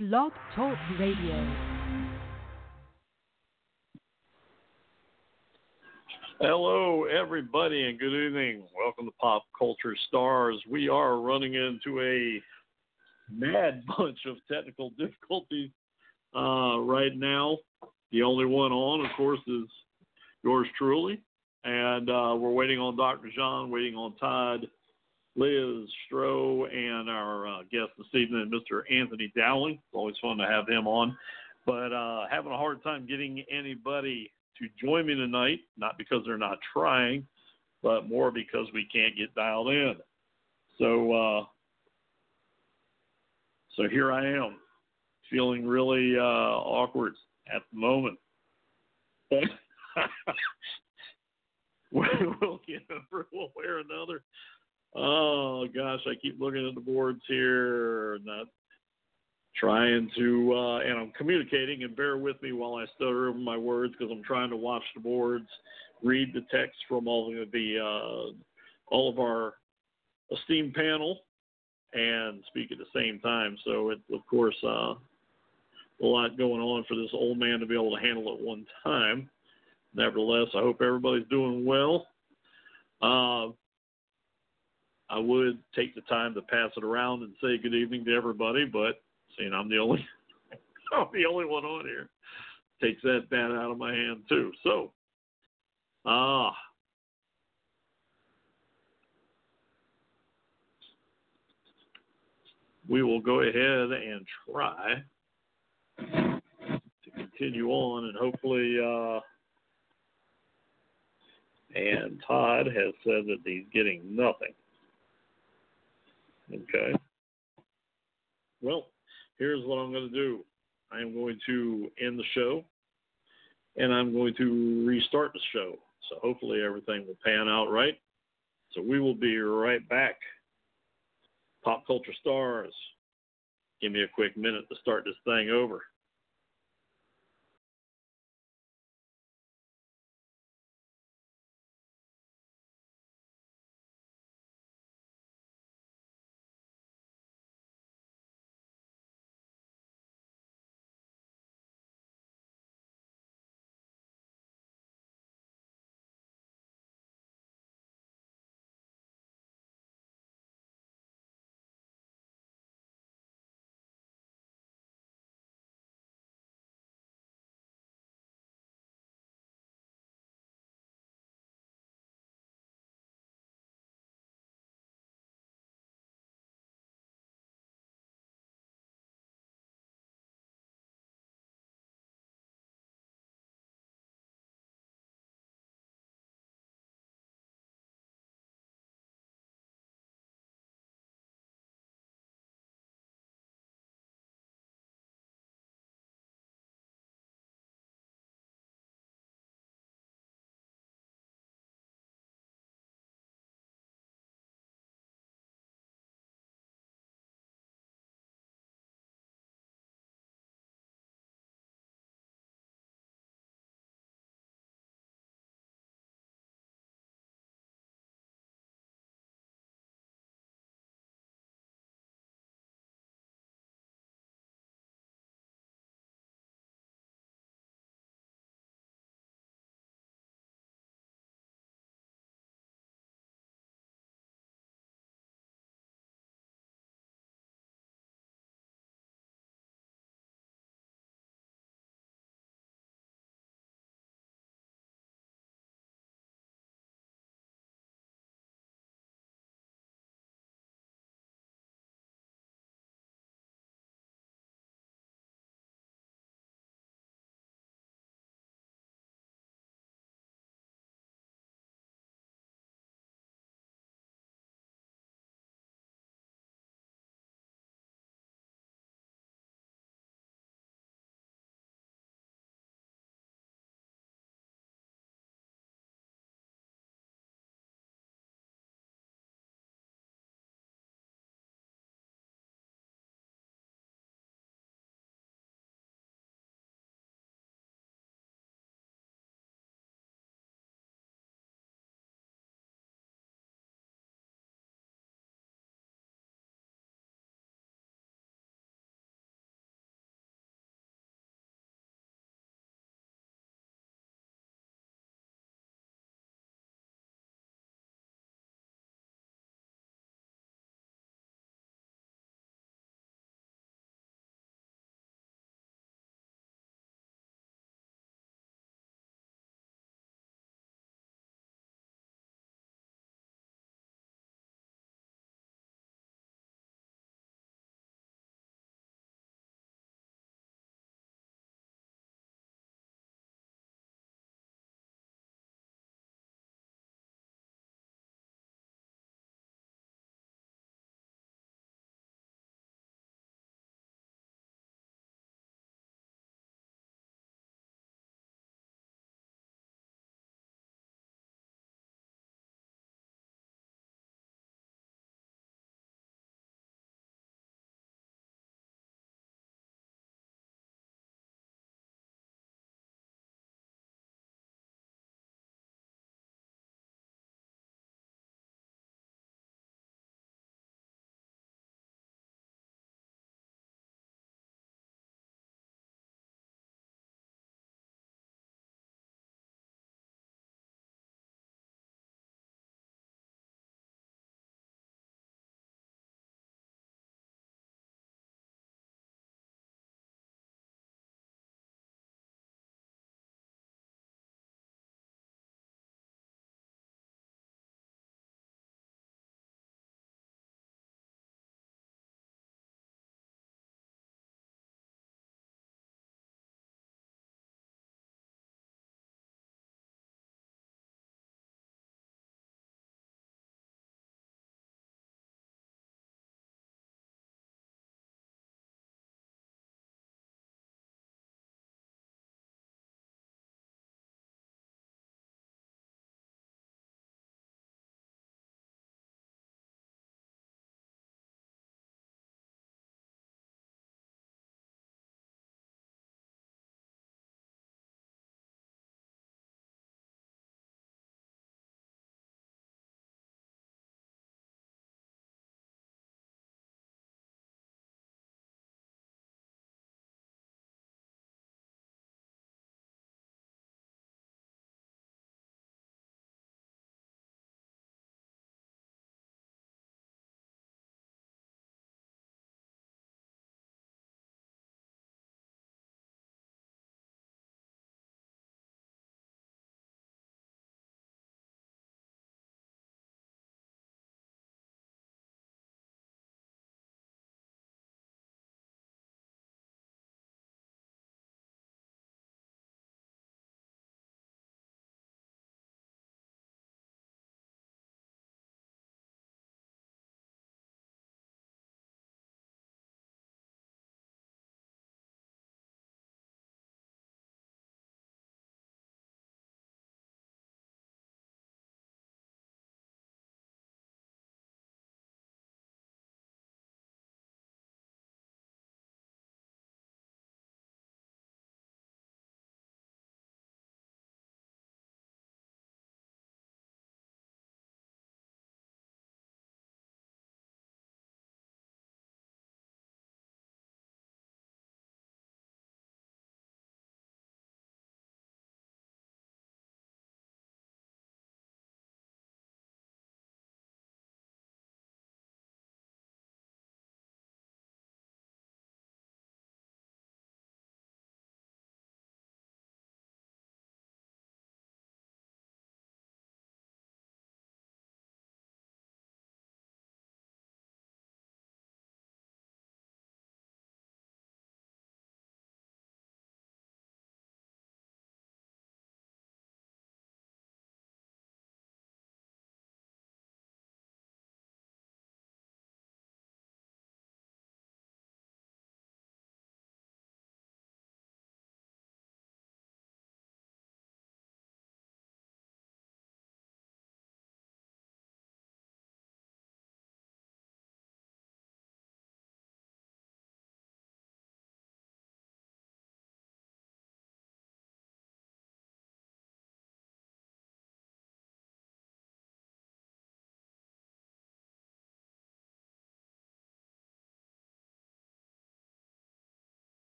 Blog Talk Radio. Hello, everybody, and good evening. Welcome to Pop Culture Stars. We are running into a mad bunch of technical difficulties right now. The only one on, of course, is yours truly. And we're waiting on Dr. John, waiting on Todd, Liz, Stroh, and our guest this evening, Mr. Anthony Dowling. It's always fun to have him on. But having a hard time getting anybody to join me tonight, not because they're not trying, but more because we can't get dialed in. So here I am, feeling really awkward at the moment. But we'll get over it one way or another. Oh, gosh, I keep looking at the boards here, not trying to, and I'm communicating, and bear with me while I stutter over my words because I'm trying to watch the boards, read the text from all of our esteemed panel, and speak at the same time. So, it's, of course, a lot going on for this old man to be able to handle at one time. Nevertheless, I hope everybody's doing well. I would take the time to pass it around and say good evening to everybody, but seeing I'm the only one on here, takes that bat out of my hand too. So, we will go ahead and try to continue on, and hopefully, and Todd has said that he's getting nothing. Okay. Well, here's what I'm going to do. I am going to end the show, and I'm going to restart the show. So hopefully everything will pan out right. So we will be right back. Pop Culture Stars. Give me a quick minute to start this thing over.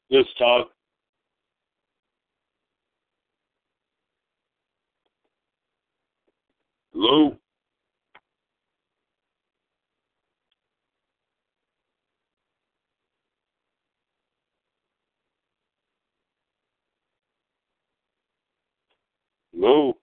This Todd. Hello? Hello?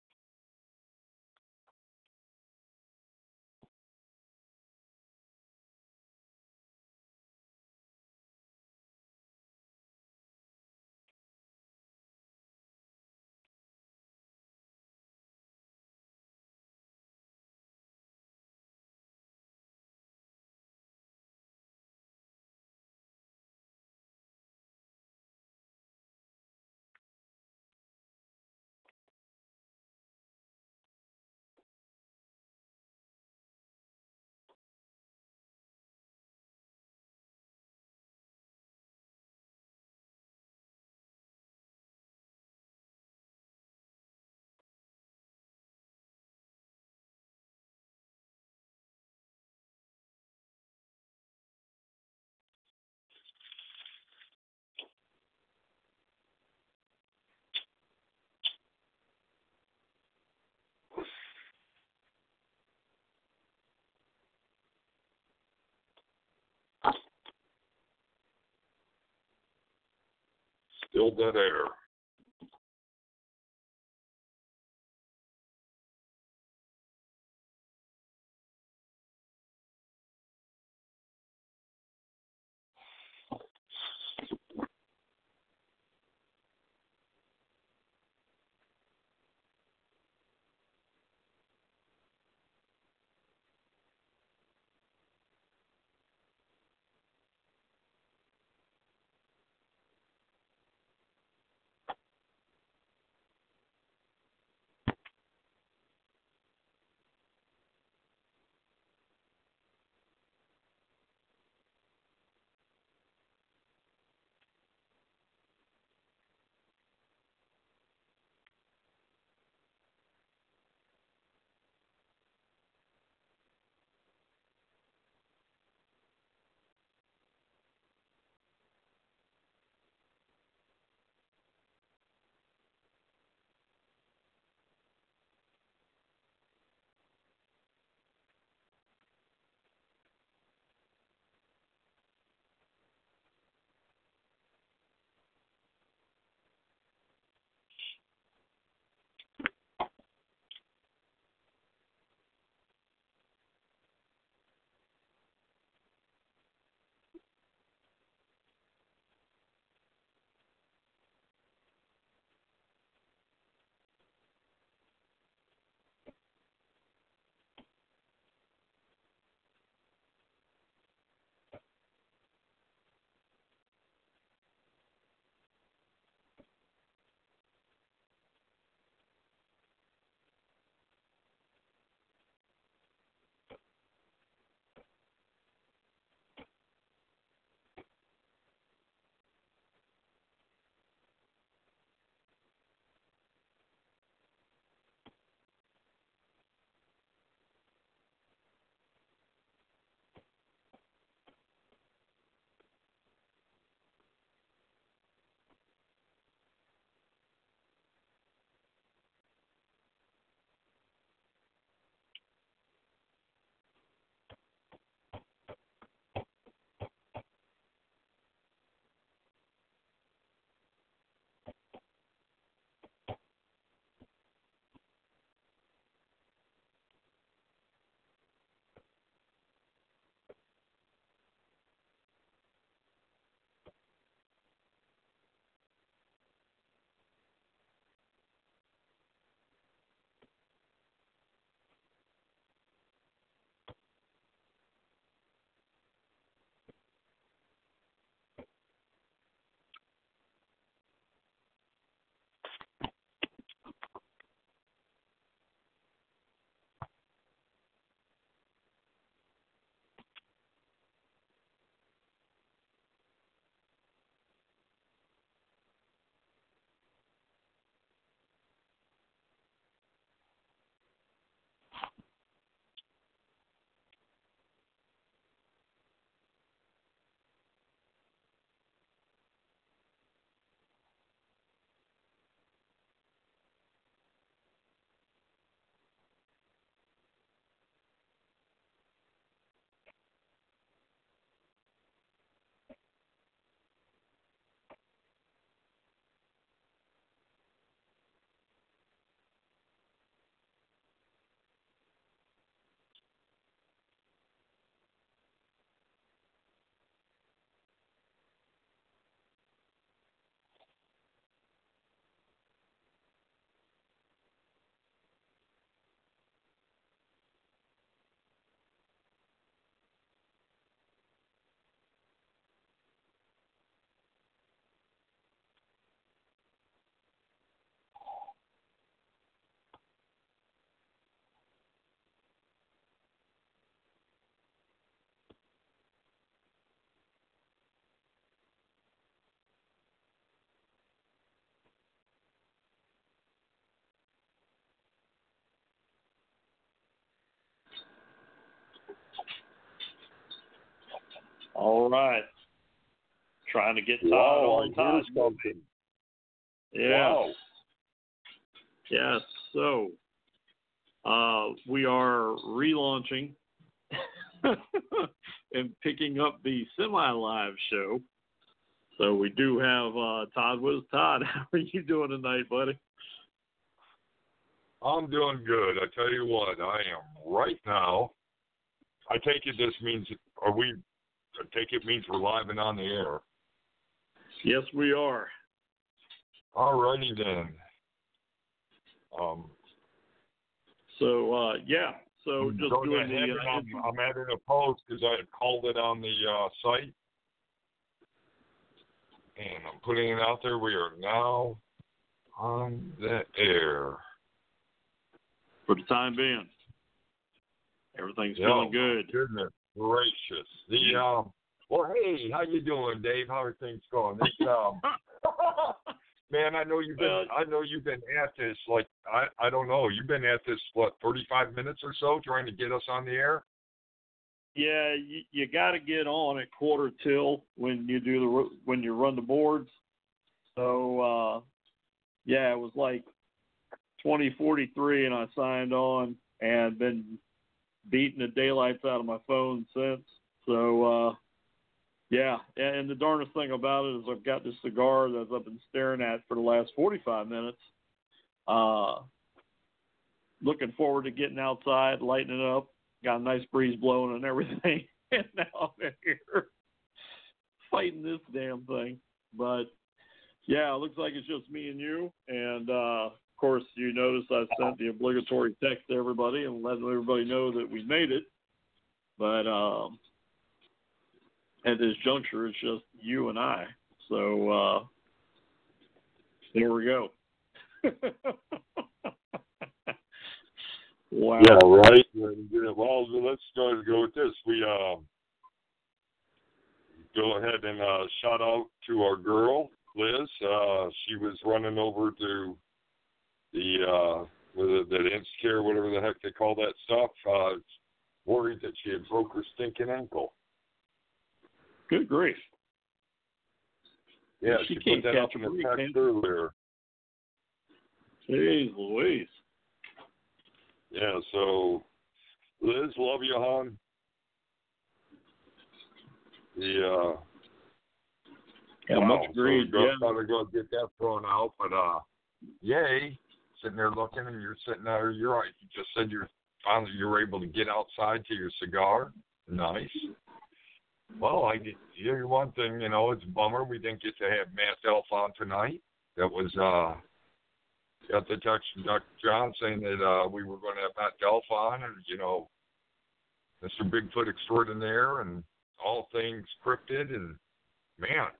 Still dead air. All right. Trying to get Todd Wow, on Todd. something. Yeah. Wow. Yes. So we are relaunching and picking up the semi-live show. So we do have Todd with us. Todd, how are you doing tonight, buddy? I'm doing good. I tell you what, I am right now. I take it this means, means we're live and on the air. Yes, we are. All righty then. So just going doing ahead the. I'm adding a post because I had called it on the site, and I'm putting it out there. We are now on the air. For the time being, everything's feeling good. Goodness gracious. Well, hey, how you doing, Dave? How are things going? Man, I know you've been at this, like, I don't know, you've been at this, 35 minutes or so trying to get us on the air? Yeah, you got to get on at quarter till when you run the boards. So, it was like 20:43 and I signed on and been beating the daylights out of my phone since. So, and the darndest thing about it is I've got this cigar that I've been staring at for the last 45 minutes. Looking forward to getting outside, lighting it up. Got a nice breeze blowing and everything. And now I'm in here fighting this damn thing. But, yeah, it looks like it's just me and you. And, of course, you notice I sent the obligatory text to everybody and letting everybody know that we made it. But, at this juncture, it's just you and I. So, there we go. Wow. Yeah, right. Well, let's go with this. We go ahead and shout out to our girl, Liz. She was running over to the Instacare, whatever the heck they call that stuff. Worried that she had broke her stinking ankle. Good grief. Yeah, she put that up in the text earlier. Jeez Louise. Yeah, so, Liz, love you, hon. Much agreed. So gotta go get that thrown out, but yay, sitting there looking, and you're sitting there. You're right. You just said you're able to get outside to your cigar. Nice. Well, I hear one thing. It's a bummer we didn't get to have Matt Elf on tonight. That was got the text from Dr. John saying that we were going to have Matt Elf on, and Mr. Bigfoot extraordinaire, and all things cryptid, and man,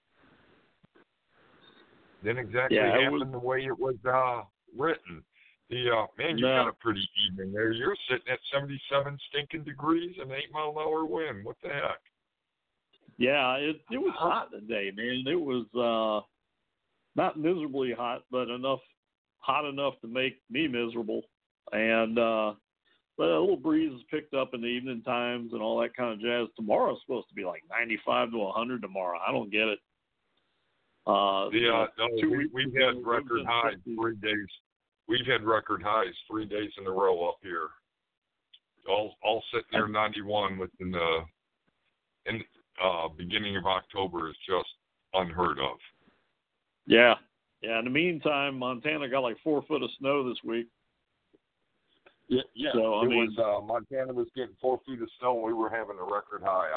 didn't exactly happen the way it was written. Man, you got a pretty evening there. You're sitting at 77 stinking degrees and 8 mile an hour wind. What the heck? Yeah, it was hot today, man. It was not miserably hot, but hot enough to make me miserable. And but a little breeze has picked up in the evening times and all that kind of jazz. Tomorrow's supposed to be like 95 to 100 tomorrow. I don't get it. We've had record highs 3 days. We've had record highs 3 days in a row up here. All sitting there 91 within the beginning of October is just unheard of. Yeah. Yeah. In the meantime, Montana got like 4 foot of snow this week. Yeah. So, Montana was getting 4 feet of snow, and we were having a record high.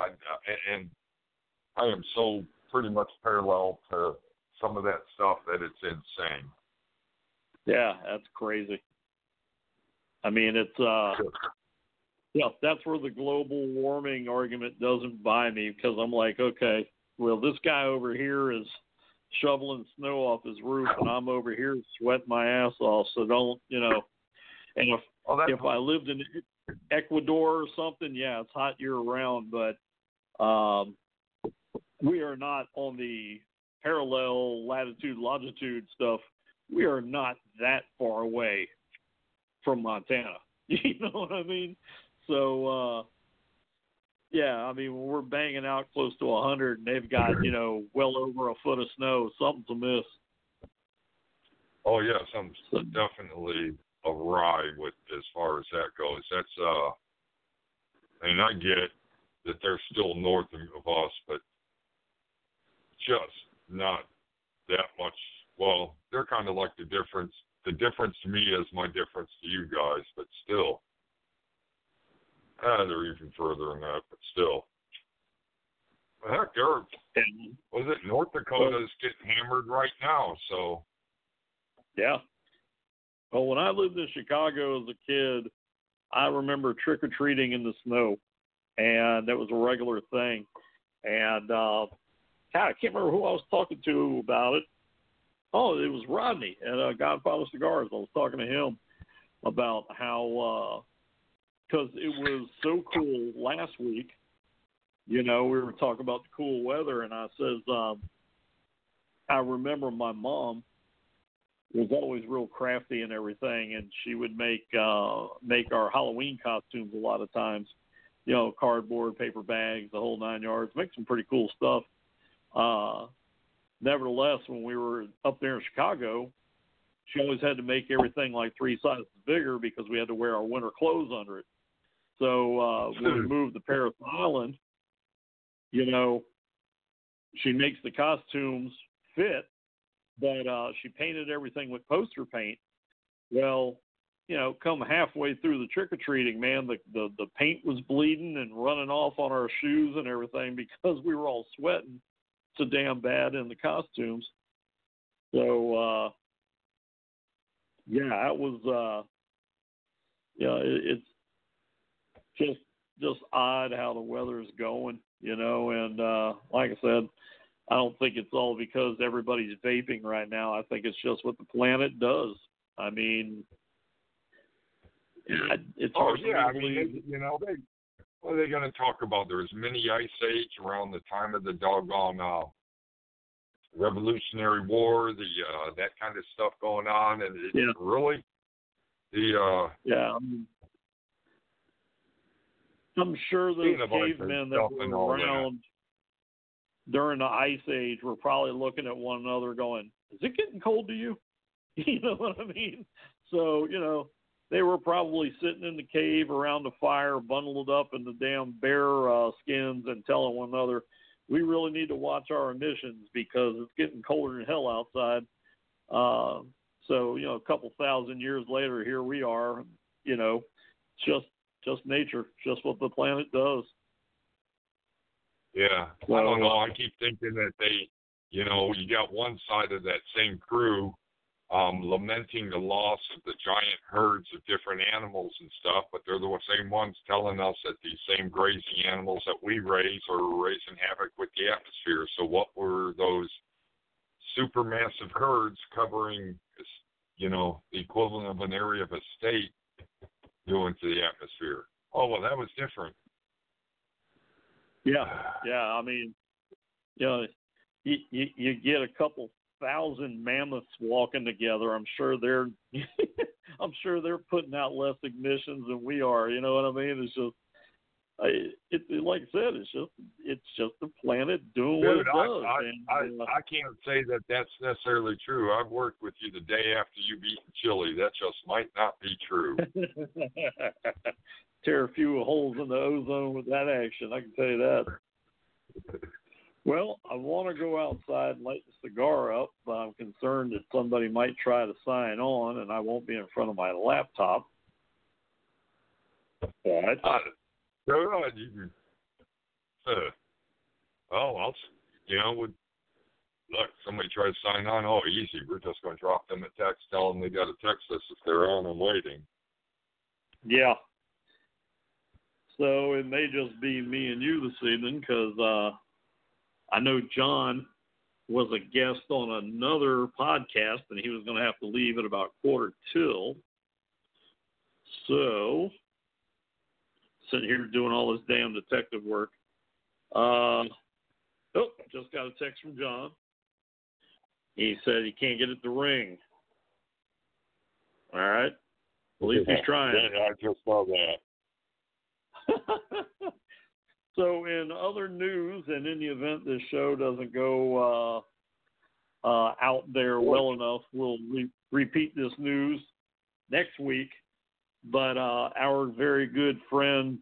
I am so pretty much parallel to some of that stuff that it's insane. Yeah, that's crazy. I mean, it's that's where the global warming argument doesn't buy me, because I'm like, okay, well, this guy over here is shoveling snow off his roof, and I'm over here sweating my ass off. So don't, and if I lived in Ecuador or something, yeah, it's hot year round, but we are not on the parallel latitude, longitude stuff. We are not that far away from Montana. You know what I mean? So, Yeah, I mean, when we're banging out close to 100 and they've got, well over a foot of snow, something's amiss. Oh yeah, something's definitely awry with as far as that goes. That's and I get that they're still north of us, but just not that much. Well, they're kind of like the difference. The difference to me is my difference to you guys, but still. They're even further than that, but still. Heck, was it North Dakota is getting hammered right now, so. Yeah. Well, when I lived in Chicago as a kid, I remember trick-or-treating in the snow, and that was a regular thing. And God, I can't remember who I was talking to about it. Oh, it was Rodney at Godfather Cigars. I was talking to him about how, because it was so cool last week, we were talking about the cool weather, and I says, I remember my mom was always real crafty and everything, and she would make our Halloween costumes a lot of times, cardboard, paper bags, the whole 9 yards, make some pretty cool stuff. Nevertheless, when we were up there in Chicago, she always had to make everything like 3 sizes bigger because we had to wear our winter clothes under it. So when we moved to Parris Island, she makes the costumes fit, but she painted everything with poster paint. Well, come halfway through the trick-or-treating, man, the paint was bleeding and running off on our shoes and everything because we were all sweating so damn bad in the costumes. So, it was, it's just odd how the weather is going, and like I said, I don't think it's all because everybody's vaping right now. I think it's just what the planet does. I mean, it's hard to believe. What are they going to talk about? There was mini ice age around the time of the doggone Revolutionary War, that kind of stuff going on, and really I'm sure those cavemen that were around during the Ice Age were probably looking at one another going, is it getting cold to you? You know what I mean? So, they were probably sitting in the cave around the fire, bundled up in the damn bear skins and telling one another, we really need to watch our emissions because it's getting colder than hell outside. So, a couple thousand years later, here we are, just nature, just what the planet does. Yeah, I don't know. I keep thinking that they, you got one side of that same crew lamenting the loss of the giant herds of different animals and stuff, but they're the same ones telling us that these same grazing animals that we raise are raising havoc with the atmosphere. So what were those supermassive herds covering, the equivalent of an area of a state doing to the atmosphere? Oh, well, that was different. Yeah. I mean, you get a couple thousand mammoths walking together. I'm sure they're putting out less emissions than we are. You know what I mean? It's just, like I said, it's just the planet doing what it does. I can't say that that's necessarily true. I've worked with you the day after you've eaten chili. That just might not be true. Tear a few holes in the ozone with that action, I can tell you that. Well, I want to go outside and light the cigar up, but I'm concerned that somebody might try to sign on, and I won't be in front of my laptop. But go ahead. You can. Look, somebody tries to sign on. Oh, easy. We're just going to drop them a text, tell them they got to text us if they're on and waiting. Yeah. So it may just be me and you this evening because I know John was a guest on another podcast, and he was going to have to leave at about 1:45. So, sitting here doing all this damn detective work. Just got a text from John. He said he can't get it to ring. All right. At least he's trying. Yeah, I just saw that. So, in other news, and in the event this show doesn't go out there well enough, we'll repeat this news next week. But our very good friend,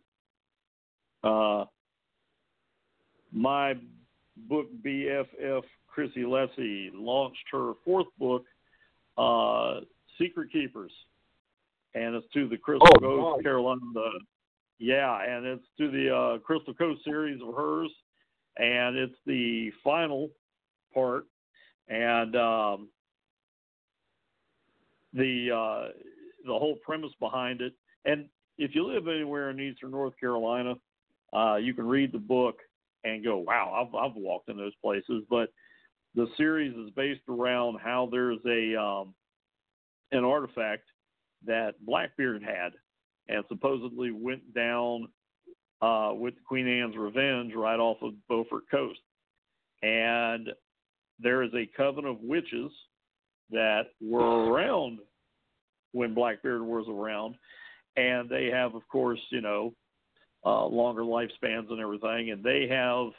my book BFF, Chrissy Leslie, launched her fourth book, Secret Keepers, and it's to the Crystal Coast, Carolina. Yeah, and it's to the Crystal Coast series of hers, and it's the final part, and the whole premise behind it. And if you live anywhere in eastern North Carolina, you can read the book and go, wow, I've walked in those places. But the series is based around how there's an artifact that Blackbeard had, and supposedly went down with Queen Anne's Revenge right off of Beaufort Coast. And there is a coven of witches that were around when Blackbeard was around, and they have, of course, longer lifespans and everything, and they have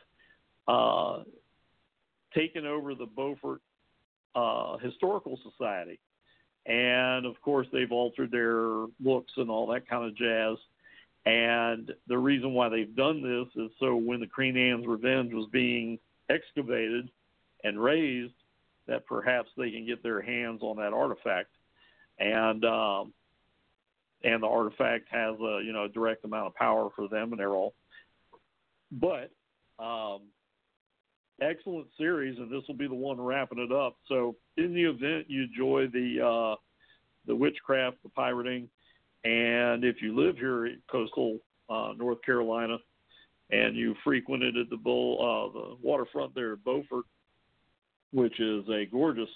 taken over the Beaufort Historical Society. And, of course, they've altered their looks and all that kind of jazz. And the reason why they've done this is so when the Queen Anne's Revenge was being excavated and raised, that perhaps they can get their hands on that artifact. And the artifact has a direct amount of power for them, and they're all. But excellent series, and this will be the one wrapping it up. So in the event you enjoy the witchcraft, the pirating, and if you live here in coastal North Carolina and you frequented the waterfront there at Beaufort, which is a gorgeous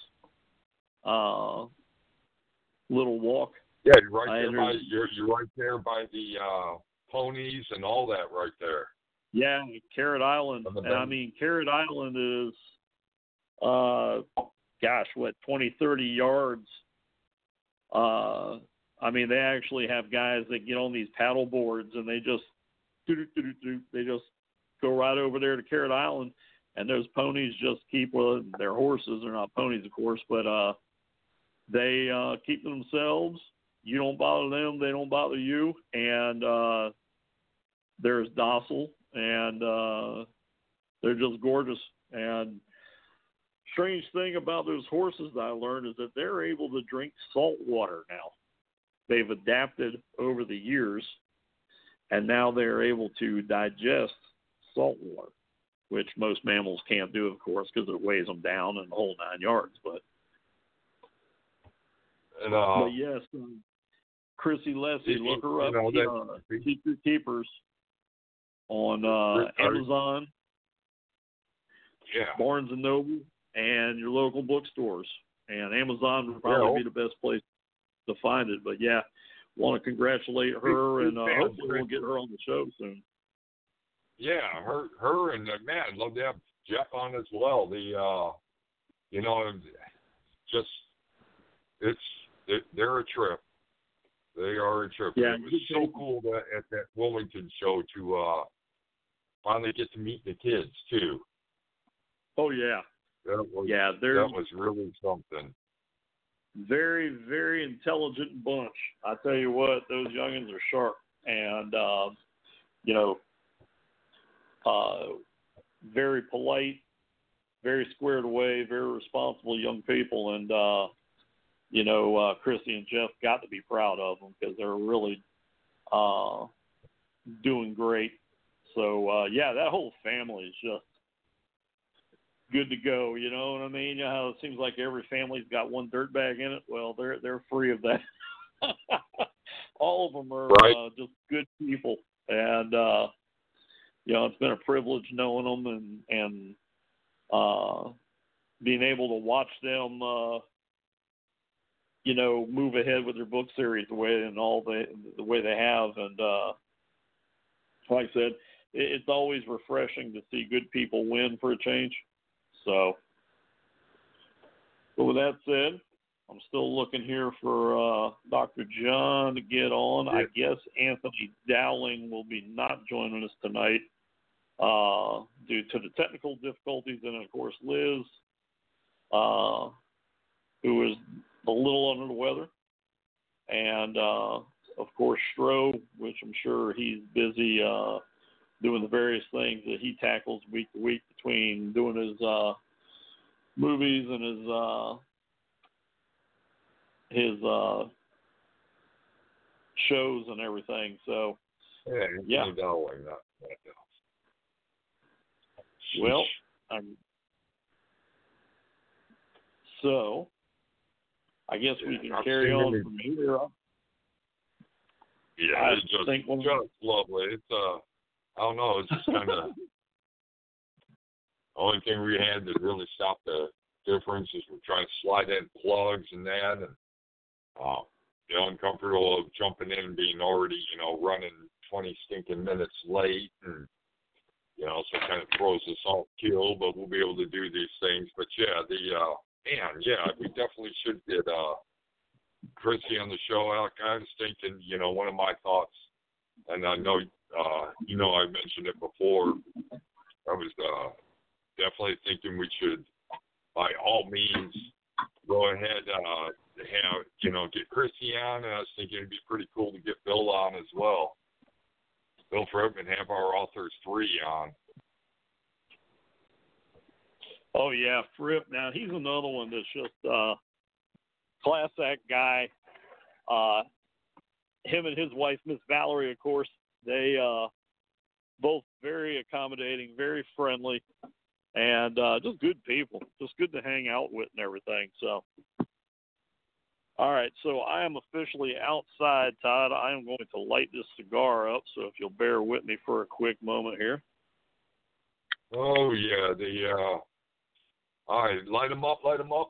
little walk. Yeah, you're right there by the ponies and all that right there. Yeah, Carrot Island. And I mean, Carrot Island is, 20, 30 yards. I mean, they actually have guys that get on these paddle boards and they just go right over there to Carrot Island, and those ponies just keep, well, they're horses. They're not ponies, of course, but they keep themselves. You don't bother them, they don't bother you, and they're as docile, and they're just gorgeous. And strange thing about those horses that I learned is that they're able to drink salt water now. They've adapted over the years, and now they're able to digest salt water, which most mammals can't do, of course, because it weighs them down and the whole 9 yards. But yes, Chrissy Leslie, look her up. Secret Keepers on Amazon, Barnes and Noble, and your local bookstores. And Amazon would probably be the best place to find it. But want to congratulate her, and hopefully we'll get her on the show soon. Yeah, her, and man, I'd love to have Jeff on as well. They're a trip. They are a trip. Yeah, it was so cool at that Wilmington show to finally get to meet the kids too. Oh yeah. That was really something. Very, very intelligent bunch. I tell you what, those youngins are sharp, and very polite, very squared away, very responsible young people, and Christy and Jeff got to be proud of them because they're really doing great. So that whole family is just good to go. You know what I mean? You know how it seems like every family's got one dirtbag in it. Well, they're free of that. All of them are just good people, and it's been a privilege knowing them and being able to watch them. Move ahead with their book series the way they have, and like I said, it's always refreshing to see good people win for a change. So, but with that said, I'm still looking here for Dr. John to get on. I guess Anthony Dowling will be not joining us tonight. due to the technical difficulties, and of course Liz, who is a little under the weather, and of course Stro, which I'm sure he's busy doing the various things that he tackles week to week between doing his movies and his shows and everything. So yeah. No, not. Well, so I guess we can carry on from here. Yeah, it's just lovely. It's I don't know. It's just kind of the only thing we had that really stopped the difference is we're trying to slide in plugs and that, and uncomfortable of jumping in and being already running 20 stinking minutes late, and so it kind of throws us off kill, but we'll be able to do these things. But yeah, we definitely should get Chrissy on the show. I was thinking, one of my thoughts, and I know, I mentioned it before. I was definitely thinking we should, by all means, go ahead have get Chrissy on. And I was thinking it'd be pretty cool to get Bill on as well. Bill Fripp, and have our Authors 3 on. Oh yeah, Fripp. Now he's another one that's just class act guy. Him and his wife, Miss Valerie, of course, they both very accommodating, very friendly, and just good people. Just good to hang out with and everything. So, all right. So I am officially outside, Todd. I am going to light this cigar up. So if you'll bear with me for a quick moment here. Oh yeah, all right, light them up. Light them up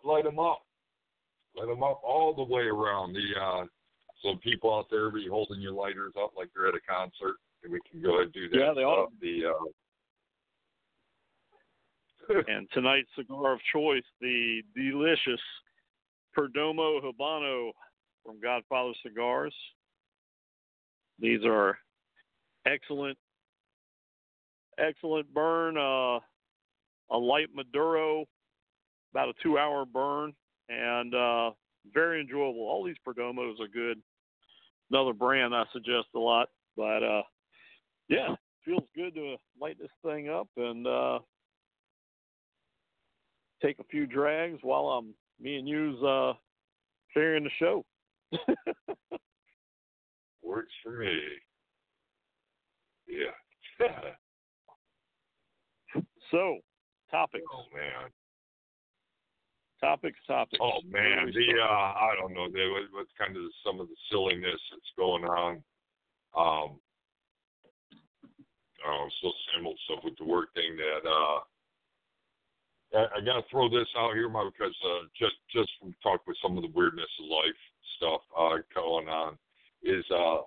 all the way around. So people out there be holding your lighters up like you're at a concert, and we can go ahead and do that. Yeah, they are. And tonight's cigar of choice, the delicious Perdomo Habano from Godfather Cigars. These are excellent burn. A light Maduro, about a 2-hour burn, and very enjoyable. All these Perdomos are good. Another brand I suggest a lot, but yeah, feels good to light this thing up and take a few drags while me and you's carrying the show. Works for me. Yeah. So, topics. Oh man. Topics. Oh man, I don't know. What's kind of some of the silliness that's going on. So simple stuff with the work thing that I gotta throw this out here, because just from talk with some of the weirdness of life stuff going on is I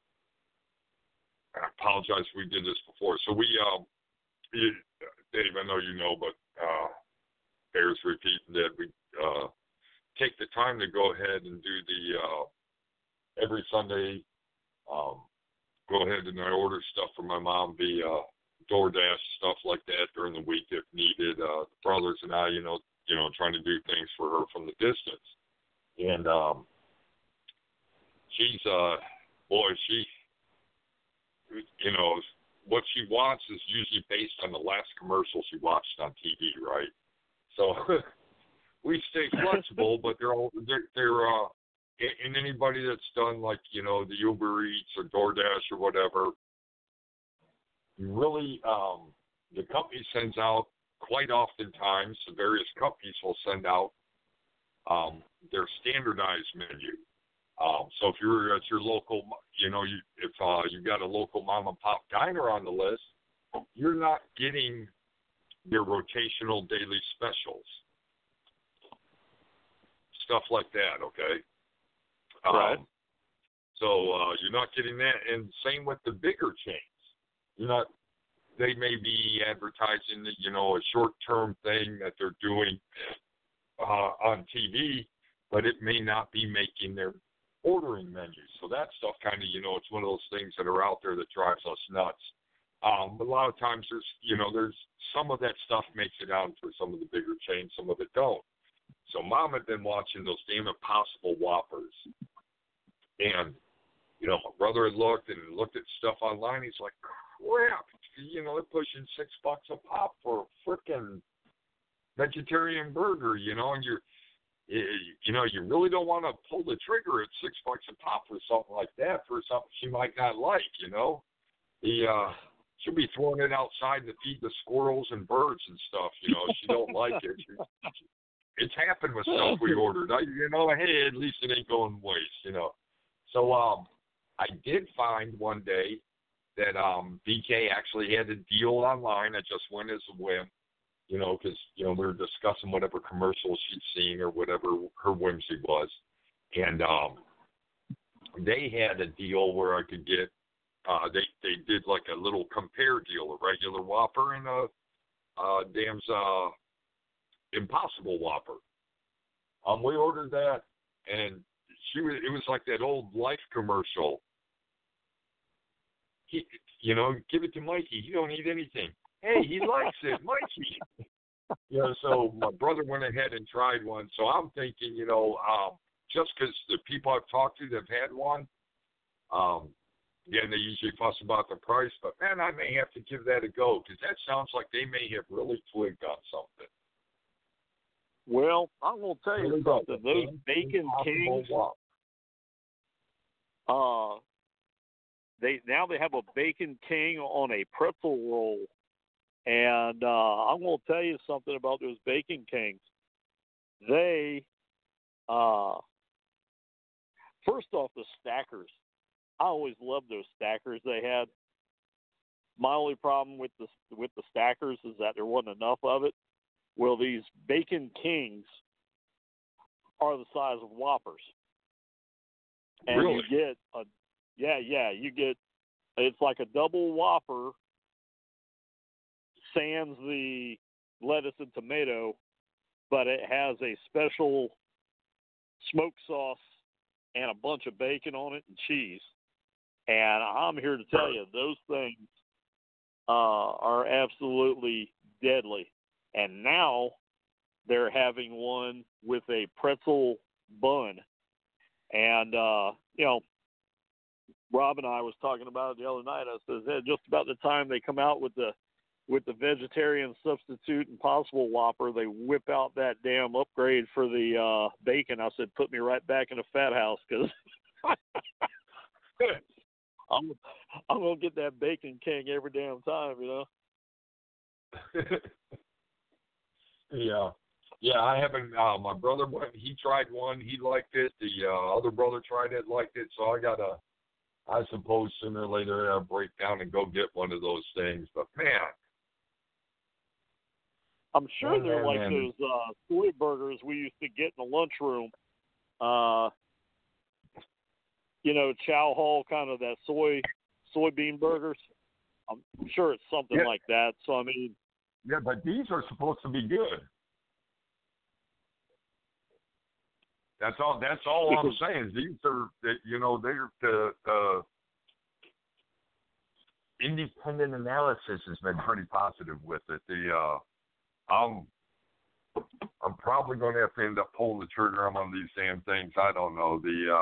apologize if we did this before. So we Dave, I know you know, but bears repeating that we take the time to go ahead and do the every Sunday. Go ahead and I order stuff for my mom via DoorDash, stuff like that during the week if needed. The brothers and I, trying to do things for her from the distance. And she's what she wants is usually based on the last commercial she watched on TV, right? So we stay flexible, but they're and anybody that's done like the Uber Eats or DoorDash or whatever, you really the company sends out quite oftentimes. The various companies will send out their standardized menu. So if you're at your local, if you got a local mom and pop diner on the list, you're not getting their rotational daily specials, stuff like that. Okay. Right. So you're not getting that, and same with the bigger chains. They may be advertising, a short-term thing that they're doing on TV, but it may not be making their ordering menus. So that stuff kind of, it's one of those things that are out there that drives us nuts. But a lot of times there's some of that stuff makes it out for some of the bigger chains, some of it don't. So Mom had been watching those damn Impossible Whoppers. And, my brother had looked at stuff online. He's like, crap, they're pushing $6 a pop for a frickin' vegetarian burger, and you really don't want to pull the trigger at $6 a pop for something like that, for something she might not like, she'll be throwing it outside to feed the squirrels and birds and stuff, she don't like it. It's happened with stuff we ordered. Hey, at least it ain't going to waste, So I did find one day that BK actually had a deal online. I just went as a whim, because, we were discussing whatever commercial she'd seen or whatever her whimsy was. And they had a deal where I could get, they did like a little compare deal, a regular Whopper and a Dam's Impossible Whopper. We ordered that, and it was like that old Life commercial. Give it to Mikey. He don't eat anything. Hey, he likes it, Mikey. So my brother went ahead and tried one. So I'm thinking, just because the people I've talked to that have had one, they usually fuss about the price, but man, I may have to give that a go, because that sounds like they may have really twigged on something. Well, I'm going to tell you something. Those Bacon Kings, they have a Bacon King on a pretzel roll, and I'm going to tell you something about those Bacon Kings. They, first off, the stackers. I always loved those stackers they had. My only problem with the stackers is that there wasn't enough of it. Well, these Bacon Kings are the size of Whoppers. And really? You get, it's like a double Whopper sans the lettuce and tomato, but it has a special smoked sauce and a bunch of bacon on it and cheese. And I'm here to tell you, those things are absolutely deadly. And now they're having one with a pretzel bun. And, Rob and I was talking about it the other night. I said, just about the time they come out with the vegetarian substitute Impossible Whopper, they whip out that damn upgrade for the bacon. I said, put me right back in the fat house, because I'm going to get that Bacon King every damn time, Yeah, I haven't. My brother he tried one. He liked it. The other brother tried it, liked it. So I suppose sooner or later I'll break down and go get one of those things. But man, I'm sure they're like those soy burgers we used to get in the lunchroom. Chow Hall, kind of that soybean burgers. I'm sure it's something like that. So I mean, yeah, but these are supposed to be good. That's all I'm saying. These are, they're the independent analysis has been pretty positive with it. I'm probably going to have to end up pulling the trigger on one of these damn things. I don't know.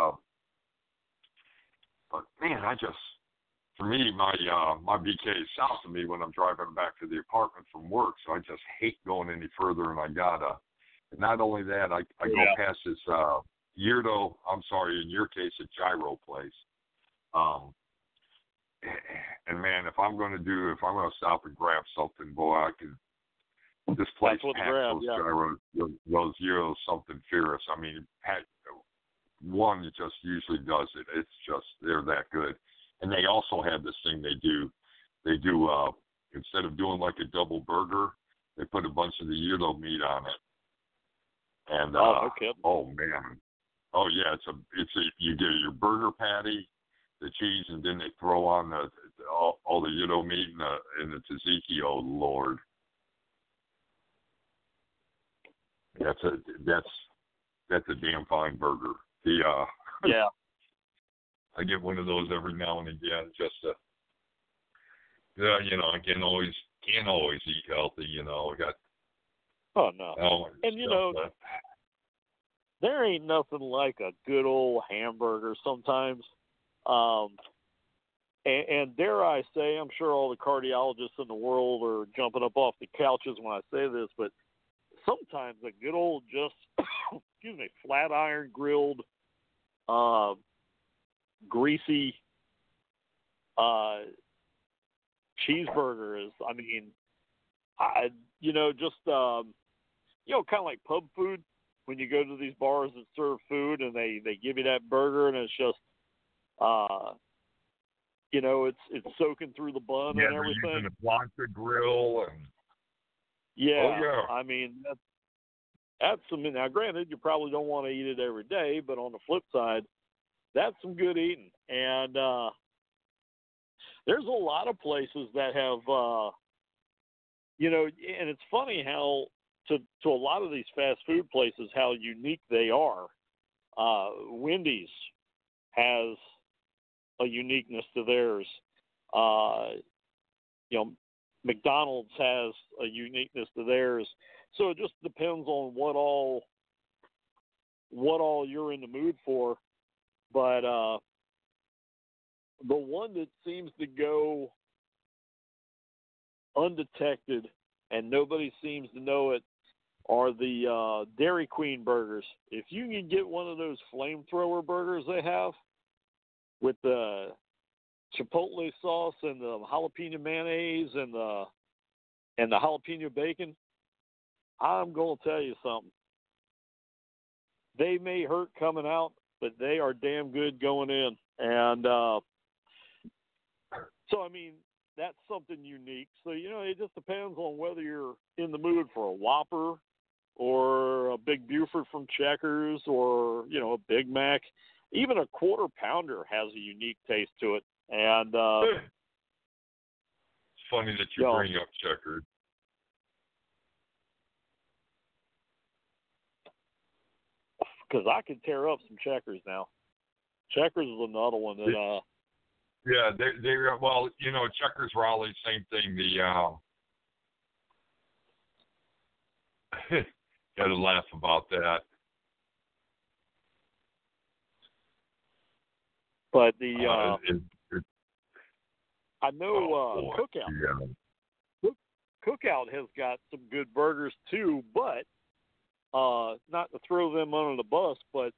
But man, for me, my BK is south of me when I'm driving back to the apartment from work, so I just hate going any further, and I gotta. And not only that, I go past this Yirdo, I'm sorry, in your case, a gyro place. And man, if I'm going to stop and grab something, boy, this place packs those gyros, something fierce. I mean, one, it just usually does it. It's just, they're that good. And they also have this thing they do, instead of doing like a double burger, they put a bunch of the Yirdo meat on it. And oh man, oh yeah, you get your burger patty, the cheese, and then they throw on all the Yirdo meat and the tzatziki. Oh Lord, that's a damn fine burger. I get one of those every now and again just I can't always eat healthy. I got Oh no. And stuff there ain't nothing like a good old hamburger sometimes. And dare I say, I'm sure all the cardiologists in the world are jumping up off the couches when I say this, but sometimes a good old just, flat iron grilled, greasy cheeseburger is, kind of like pub food when you go to these bars that serve food and they give you that burger and it's just, it's soaking through the bun and everything. They're using the Blanca grill and. Yeah. Oh yeah. That's some. Now, granted, you probably don't want to eat it every day, but on the flip side, that's some good eating. And there's a lot of places that have, and it's funny how to a lot of these fast food places how unique they are. Wendy's has a uniqueness to theirs. McDonald's has a uniqueness to theirs. So it just depends on what all you're in the mood for. But the one that seems to go undetected and nobody seems to know it are the Dairy Queen burgers. If you can get one of those flamethrower burgers they have with the chipotle sauce and the jalapeno mayonnaise and the jalapeno bacon, I'm going to tell you something. They may hurt coming out, but they are damn good going in. And that's something unique. So, it just depends on whether you're in the mood for a Whopper or a Big Buford from Checkers or, a Big Mac. Even a Quarter Pounder has a unique taste to it. And it's funny that you bring up Checkers. Because I could tear up some Checkers now. Checkers is another one that. Yeah, they Checkers Raleigh, same thing. Got to laugh about that. But I know Cookout. Yeah. Cookout has got some good burgers too, but not to throw them under the bus, but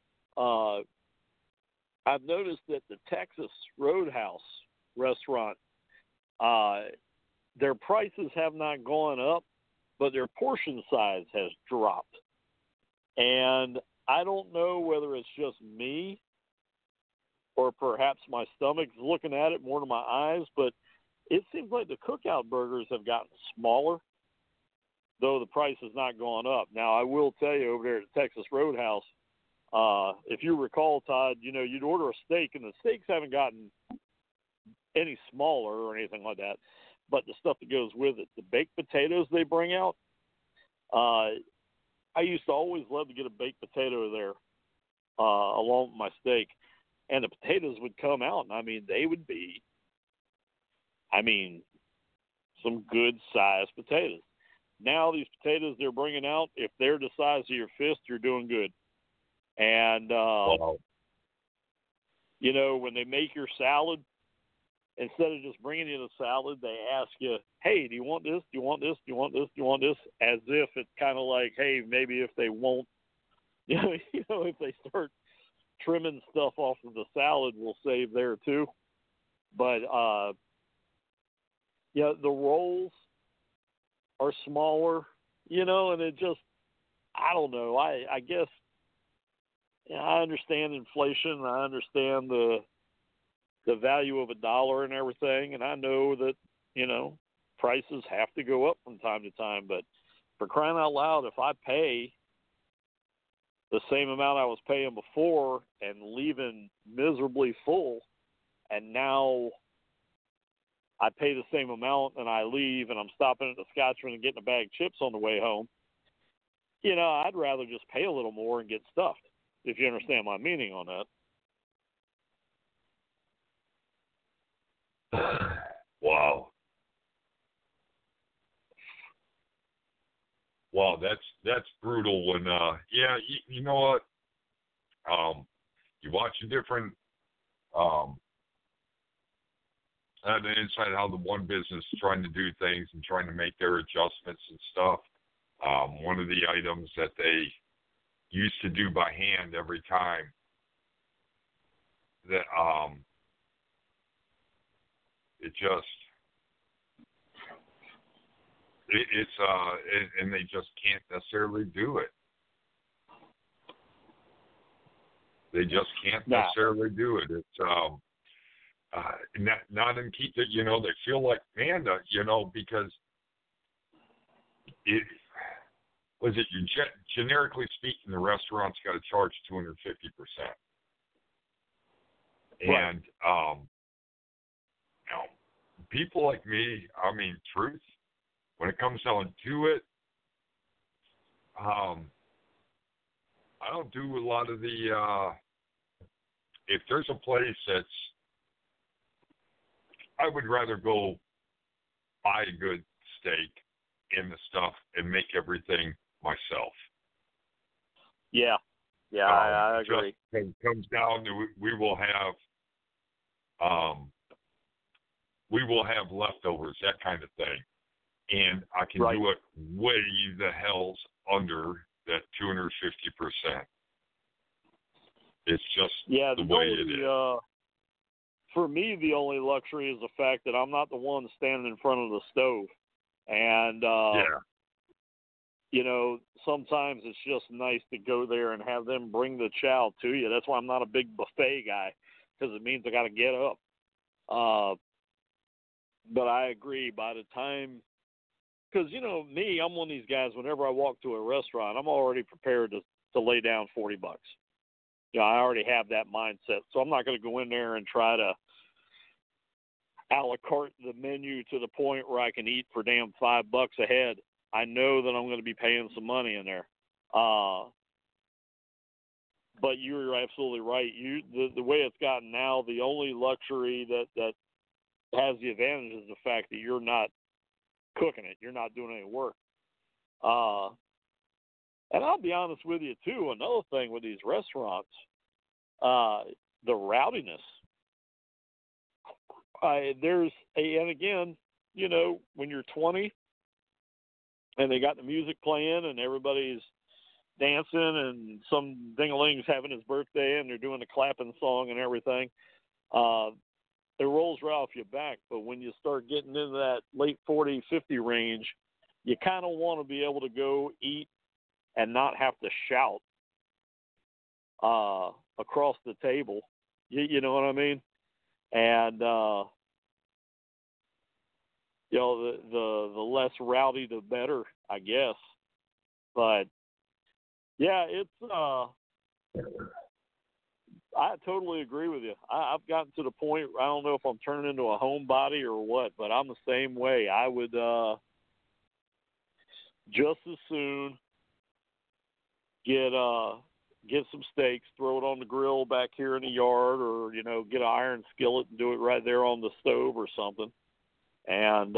I've noticed that the Texas Roadhouse restaurant, their prices have not gone up, but their portion size has dropped. And I don't know whether it's just me or perhaps my stomach's looking at it more than my eyes, but it seems like the Cookout burgers have gotten smaller, though the price has not gone up. Now, I will tell you, over there at the Texas Roadhouse, if you recall, Todd, you'd order a steak, and the steaks haven't gotten any smaller or anything like that, but the stuff that goes with it, the baked potatoes they bring out, I used to always love to get a baked potato there along with my steak, and the potatoes would come out, and, they would be, some good-sized potatoes. Now these potatoes they're bringing out, if they're the size of your fist, you're doing good. And, wow. When they make your salad, instead of just bringing you the salad, they ask you, hey, do you want this? Do you want this? Do you want this? Do you want this? As if it's kind of like, hey, maybe if they won't, if they start trimming stuff off of the salad, we'll save there too. But, the rolls are smaller, and it just, I don't know. I guess, I understand inflation. I understand the value of $1 and everything. And I know that, prices have to go up from time to time, but for crying out loud, if I pay the same amount I was paying before and leaving miserably full, and now I pay the same amount and I leave and I'm stopping at the Scotchman and getting a bag of chips on the way home, I'd rather just pay a little more and get stuffed, if you understand my meaning on that. Wow. wow, that's brutal. When yeah, you know what? You watch a different on the inside how the one business is trying to do things and trying to make their adjustments and stuff. One of the items that they used to do by hand every time that it just and they just can't necessarily do it. They just can't necessarily do it. It's not in keep that, you know, they feel like, man, you know, because it was it you generically speaking, the restaurant's got to charge 250%. Right. And you know, people like me, I mean, truth, when it comes down to it, I don't do a lot of the if there's a place that's, I would rather go buy a good steak and the stuff and make everything myself. Yeah. Yeah, I agree. Just, it comes down to we will have leftovers, that kind of thing. And I can do it way the hell's under that 250%. It's just the way it is. For me, the only luxury is the fact that I'm not the one standing in front of the stove. And, you know, sometimes it's just nice to go there and have them bring the chow to you. That's why I'm not a big buffet guy, because it means I got to get up. But I agree, by the time, because, you know, me, I'm one of these guys, whenever I walk to a restaurant, I'm already prepared to lay down $40. You know, I already have that mindset. So I'm not going to go in there and try to a la carte the menu to the point where I can eat for damn $5 a head. I know that I'm going to be paying some money in there. But you're absolutely right. The way it's gotten now, the only luxury that has the advantage is the fact that you're not cooking it. You're not doing any work. And I'll be honest with you, too, another thing with these restaurants, the rowdiness. And again, you know, when you're 20 and they got the music playing and everybody's dancing and some ding-a-ling's having his birthday and they're doing the clapping song and everything, it rolls right off your back. But when you start getting into that late 40, 50 range, you kind of want to be able to go eat and not have to shout across the table. You know what I mean? And you know, the less rowdy, the better, I guess. But yeah, it's I totally agree with you. I've gotten to the point where I don't know if I'm turning into a homebody or what, but I'm the same way. I would just as soon get some steaks, throw it on the grill back here in the yard, or, you know, get an iron skillet and do it right there on the stove or something. And,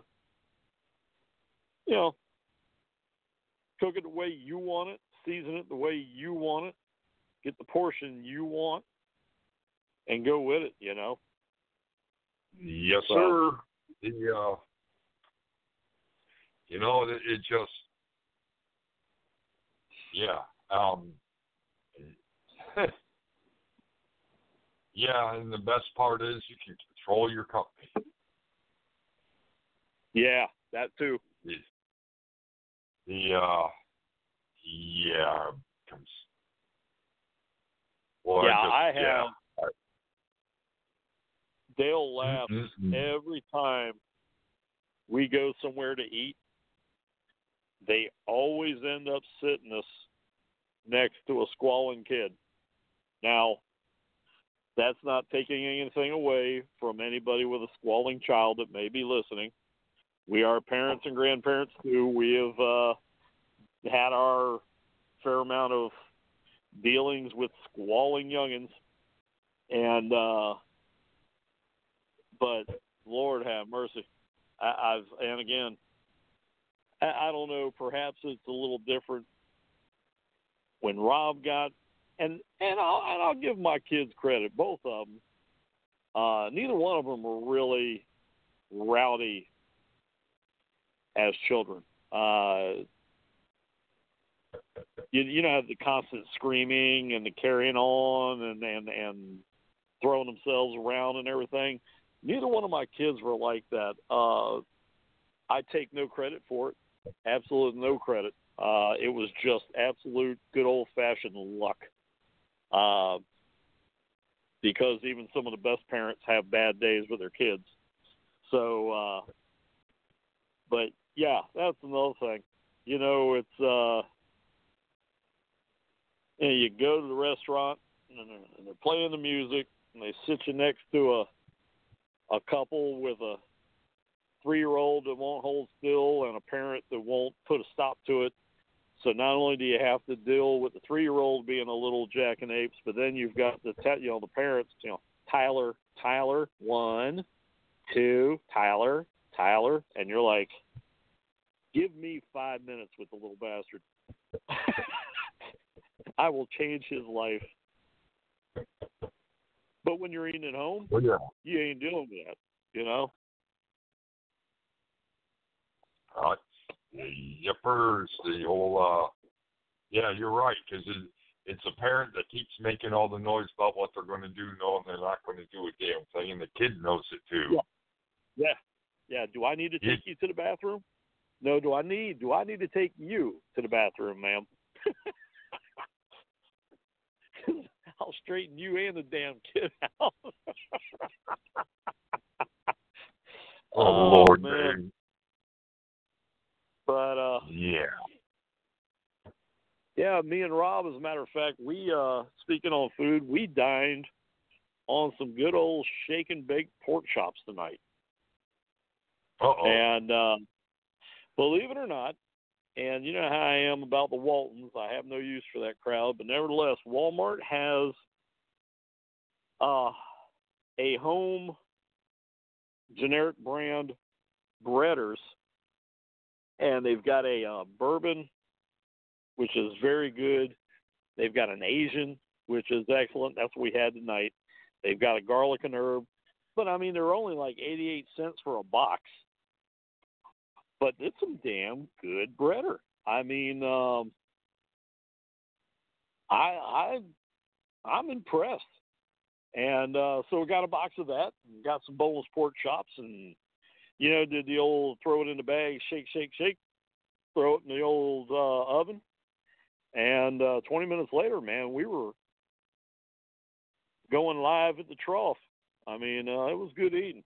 you know, cook it the way you want it, season it the way you want it, get the portion you want, and go with it, you know. Yes, sir. You know, it just, yeah. Yeah, and the best part is you can control your company. Yeah, that too. I have. Dale laughs every time we go somewhere to eat. They always end up sitting us next to a squalling kid. Now, that's not taking anything away from anybody with a squalling child that may be listening. We are parents and grandparents too. We have had our fair amount of dealings with squalling youngins, and but Lord have mercy. And again, I don't know. Perhaps it's a little different when Rob got, and I'll give my kids credit, both of them. Neither one of them were really rowdy as children. You know, the constant screaming and the carrying on and throwing themselves around and everything. Neither one of my kids were like that. I take no credit for it. Absolute no credit. It was just absolute good old-fashioned luck. Because even some of the best parents have bad days with their kids. So, but yeah, that's another thing. You know, it's, you know, you go to the restaurant and they're playing the music and they sit you next to a couple with a 3-year-old that won't hold still and a parent that won't put a stop to it. So not only do you have to deal with the 3-year-old being a little jackanapes, but then you've got the parents, Tyler, 1, 2, Tyler, and you're like, give me 5 minutes with the little bastard. I will change his life. But when you're eating at home, you ain't doing that, you know? Yippers, the whole, yeah, you're right, because it's a parent that keeps making all the noise about what they're going to do, knowing they're not going to do a damn thing, and the kid knows it too. Yeah. Do I need to take you to the bathroom? No. Do I need to take you to the bathroom, ma'am? I'll straighten you and the damn kid out. Oh, Lord, man. But yeah, me and Rob, as a matter of fact, we speaking on food, we dined on some good old shake and bake pork chops tonight. And believe it or not, and you know how I am about the Waltons, I have no use for that crowd, but nevertheless, Walmart has a home generic brand breaders, and they've got a bourbon, which is very good. They've got an Asian, which is excellent. That's what we had tonight. They've got a garlic and herb. But, I mean, they're only like 88 cents for a box. But it's some damn good breader. I mean, I'm impressed. And so we got a box of that, and got some boneless pork chops, and, you know, did the old throw it in the bag, shake, throw it in the old oven. And 20 minutes later, man, we were going live at the trough. I mean, it was good eating.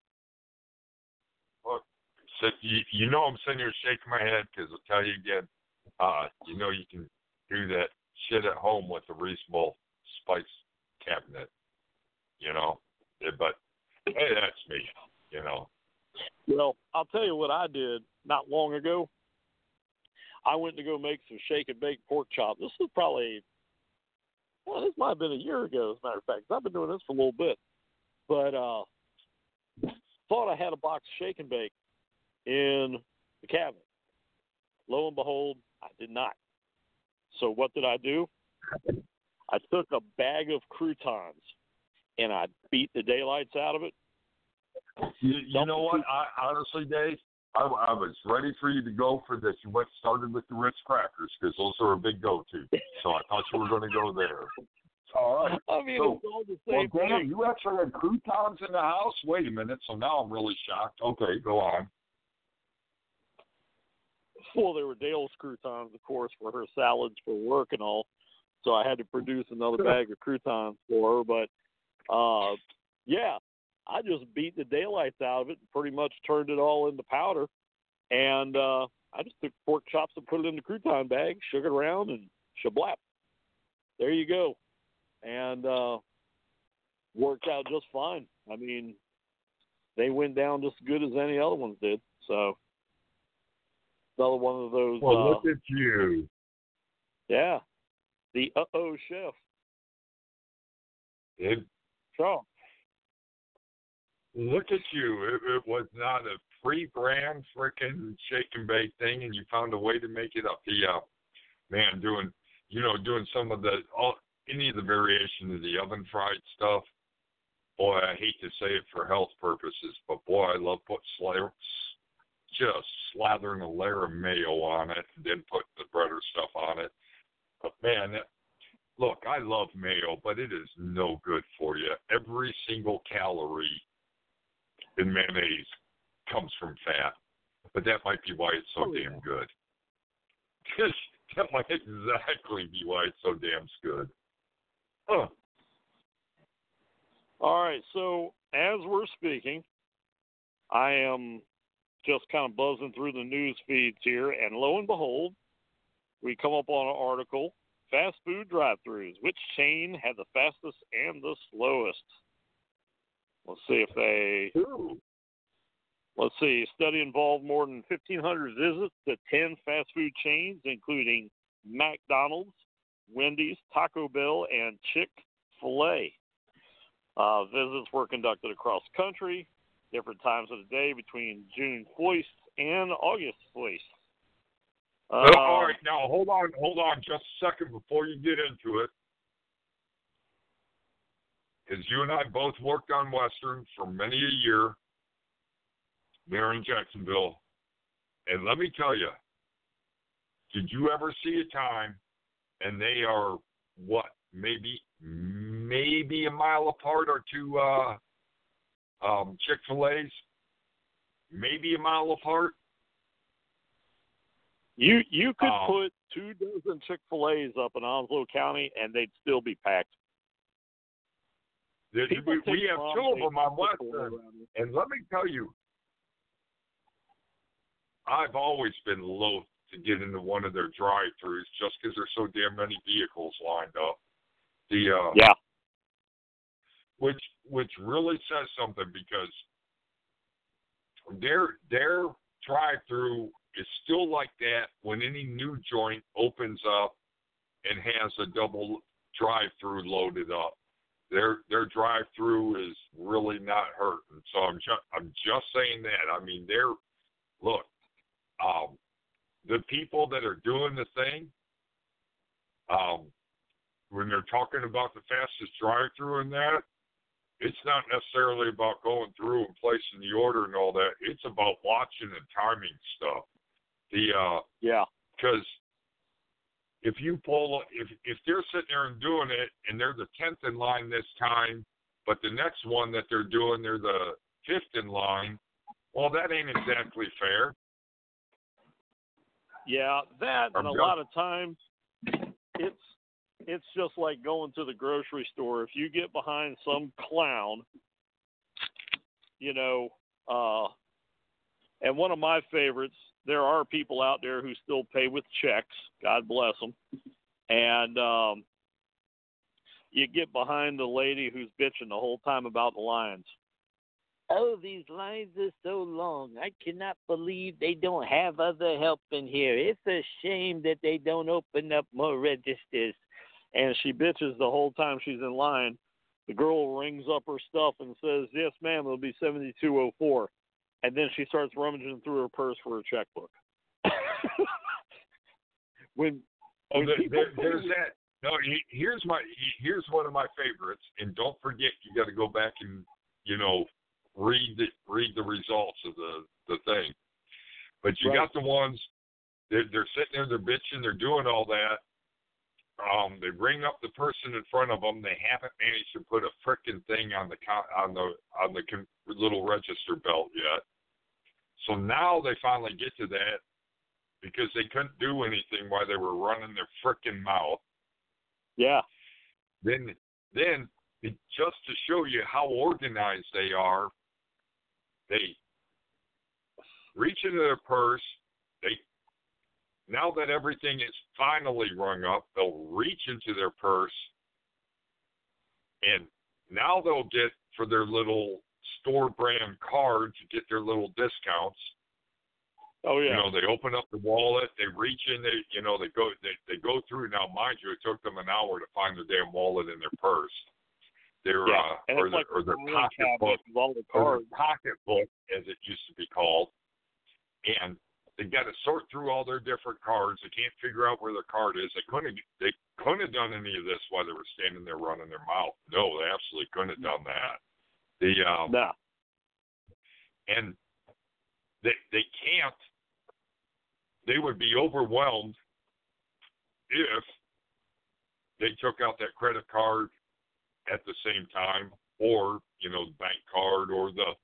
Look, so you know I'm sitting here shaking my head because I'll tell you again, you know you can do that shit at home with a reasonable spice cabinet, you know. But, hey, that's me, you know. Well, I'll tell you what I did not long ago. I went to go make some shake and bake pork chop. This was probably, this might have been a year ago, as a matter of fact. I've been doing this for a little bit. But thought I had a box of shake and bake in the cabinet. Lo and behold, I did not. So what did I do? I took a bag of croutons and I beat the daylights out of it. You know what? Honestly, Dave, I was ready for you to go for this. You started with the Ritz crackers because those are a big go-to. So I thought you were going to go there. All right. I mean, it's all the same thing. Damn, you actually had croutons in the house? Wait a minute. So now I'm really shocked. Okay, go on. Well, there were Dale's croutons, of course, for her salads for work and all. So I had to produce another bag of croutons for her. But, yeah, I just beat the daylights out of it and pretty much turned it all into powder. And I just took pork chops and put it in the crouton bag, shook it around, and shablap. There you go. And worked out just fine. I mean, they went down just as good as any other ones did. So, another one of those. Well, look at you. Yeah. The chef. Look at you. It was not a free brand freaking shake and bake thing, and you found a way to make it up. Man, doing some of any of the variation of the oven fried stuff. Boy, I hate to say it for health purposes, but boy, I love just slathering a layer of mayo on it and then putting the bread or stuff on it. But man, look, I love mayo, but it is no good for you. Every single calorie in mayonnaise comes from fat. But that might be why it's so damn good. That might exactly be why it's so damn good. Huh. All right, so as we're speaking, I am just kind of buzzing through the news feeds here, and lo and behold, we come up on an article, fast food drive-thrus. Which chain had the fastest and the slowest? Let's see if they... Ooh. Let's see. Study involved more than 1,500 visits to 10 fast food chains, including McDonald's, Wendy's, Taco Bell, and Chick-fil-A. Visits were conducted across the country, different times of the day between June 1st and August 1st. All right, now hold on just a second before you get into it. Because you and I both worked on Western for many a year there in Jacksonville. And let me tell you, did you ever see a time, and they are, maybe a mile apart or two Chick-fil-A's? Maybe a mile apart? You could put 2 dozen Chick-fil-A's up in Onslow County, and they'd still be packed. We have 2 of them on Western, and let me tell you, I've always been loath to get into one of their drive-thrus just because there's so damn many vehicles lined up. Which really says something, because their drive-thru is still like that when any new joint opens up and has a double drive-thru loaded up. Their drive-thru is really not hurting. So I'm just saying that. I mean, the people that are doing the thing, when they're talking about the fastest drive-thru and that, it's not necessarily about going through and placing the order and all that. It's about watching and timing stuff. Because if they're sitting there and doing it, and they're the 10th in line this time, but the next one that they're doing, they're the 5th in line, well, that ain't exactly fair. Yeah, and a lot of times it's just like going to the grocery store. If you get behind some clown, and one of my favorites, there are people out there who still pay with checks. God bless them. And you get behind the lady who's bitching the whole time about the lines. Oh, these lines are so long. I cannot believe they don't have other help in here. It's a shame that they don't open up more registers. And she bitches the whole time she's in line. The girl rings up her stuff and says, yes, ma'am, it'll be 7204. And then she starts rummaging through her purse for her checkbook. There's that. No, here's one of my favorites. And don't forget, you got to go back and, read the results of the thing. But you got the ones, they're sitting there, they're bitching, they're doing all that. They ring up the person in front of them. They haven't managed to put a frickin' thing on the little register belt yet. So now they finally get to that because they couldn't do anything while they were running their frickin' mouth. Yeah. Then just to show you how organized they are, they reach into their purse. Now that everything is finally rung up, they'll reach into their purse, and now they'll get, for their little store brand card, to get their little discounts. Oh yeah. They open up the wallet, they reach in, they go through. Now, mind you, it took them an hour to find their damn wallet in their purse. their and or it's like their the pocketbook, with all the or cards. their pocketbook, as it used to be called, and they got to sort through all their different cards. They can't figure out where their card is. They couldn't have done any of this while they were standing there running their mouth. No, they absolutely couldn't have done that. No. And they can't. They would be overwhelmed if they took out that credit card at the same time, or the bank card, or the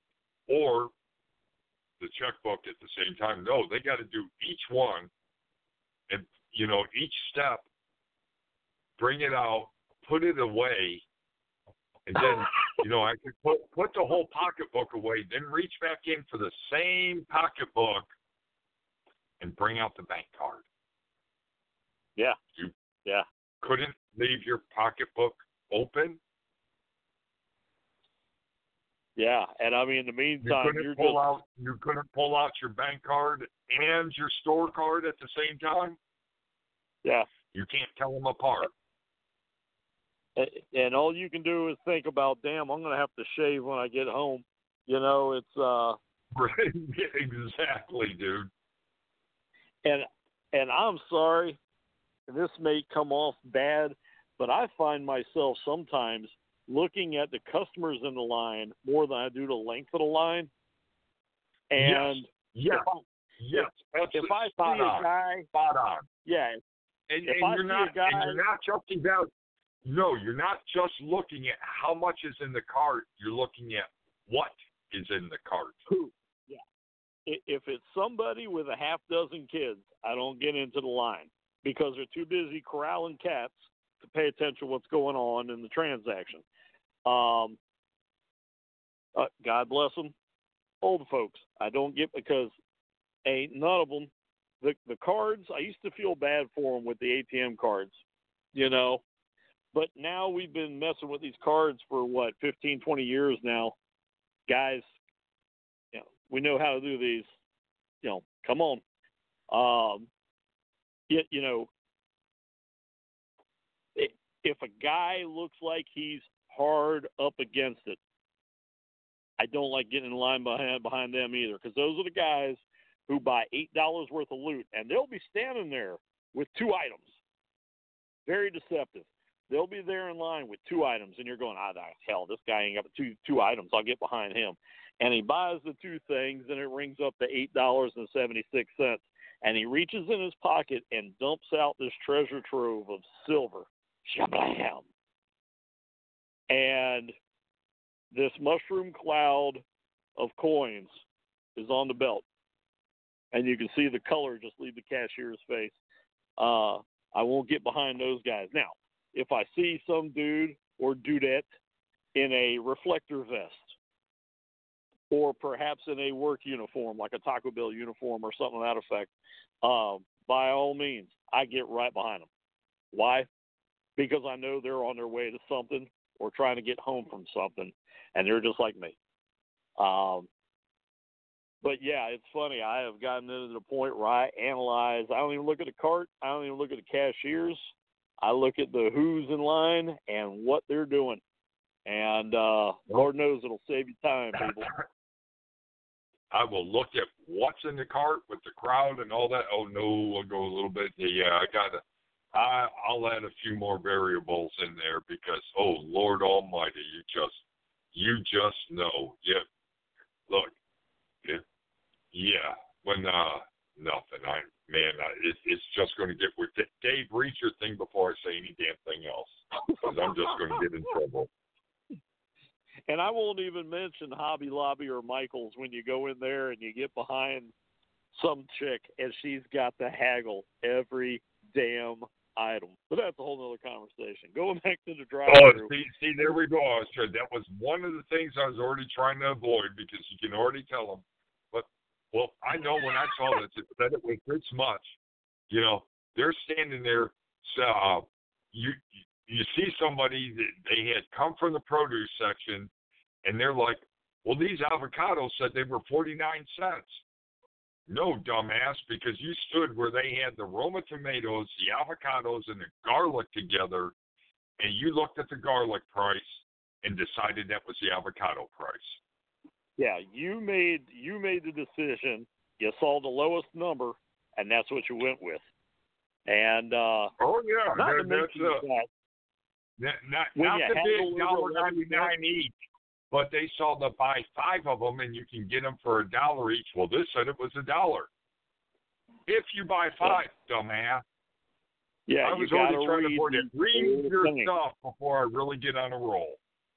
checkbook at the same time. No, they got to do each one, and each step, bring it out, put it away, and then actually put the whole pocketbook away, then reach back in for the same pocketbook and bring out the bank card. Yeah. You couldn't leave your pocketbook open. Yeah, and I mean, in the meantime, you couldn't pull out your bank card and your store card at the same time. Yeah. You can't tell them apart. And all you can do is think about, damn, I'm going to have to shave when I get home. It's Exactly, dude. And I'm sorry, this may come off bad, but I find myself sometimes looking at the customers in the line more than I do the length of the line. And if I see a guy, spot on. Yeah. And you're not just about. No, you're not just looking at how much is in the cart. You're looking at what is in the cart. Who? Yeah. If it's somebody with a half dozen kids, I don't get into the line because they're too busy corralling cats to pay attention to what's going on in the transaction. God bless them, old folks. I don't get, because ain't none of them. The cards, I used to feel bad for them with the ATM cards, but now we've been messing with these cards for 15, 20 years now. Guys, we know how to do these. Come on. If a guy looks like he's hard up against it, I don't like getting in line behind them either, because those are the guys who buy $8 worth of loot, and they'll be standing there with 2 items. Very deceptive. They'll be there in line with 2 items, and you're going, hell, this guy ain't got two items. I'll get behind him. And he buys the 2 things, and it rings up to $8.76. And he reaches in his pocket and dumps out this treasure trove of silver. Shablam! And this mushroom cloud of coins is on the belt. And you can see the color just leave the cashier's face. I won't get behind those guys. Now, if I see some dude or dudette in a reflector vest, or perhaps in a work uniform, like a Taco Bell uniform or something to that effect, by all means, I get right behind them. Why? Because I know they're on their way to something or trying to get home from something, and they're just like me. But, yeah, it's funny. I have gotten into the point where I analyze. I don't even look at the cart. I don't even look at the cashiers. I look at the who's in line and what they're doing. And Lord knows it'll save you time, people. I will look at what's in the cart with the crowd and all that. Oh, no, I'll go a little bit. Yeah, I'll add a few more variables in there because, oh, Lord Almighty, you just know. Yeah, look, when nothing. It's just going to get with Dave. Read your thing before I say any damn thing else, because I'm just going to get in trouble. And I won't even mention Hobby Lobby or Michael's when you go in there and you get behind some chick and she's got to haggle every damn item. But that's a whole other conversation. Going back to the drive-thru. Oh, see, there we go. That was one of the things I was already trying to avoid, because you can already tell them. But, well, I know when I saw this, it said it was this much. They're standing there. So you see somebody that they had come from the produce section, and they're like, well, these avocados said they were 49 cents. No, dumbass, because you stood where they had the Roma tomatoes, the avocados, and the garlic together, and you looked at the garlic price, and decided that was the avocado price. Yeah, you made the decision. You saw the lowest number, and that's what you went with. And oh yeah, not to that's not the big $1.99 each, but they saw the buy 5 of them and you can get them for $1 each. Well, this said it was $1. If you buy 5, dumbass. Yeah, I was already trying to avoid it. Read your stuff before I really get on a roll.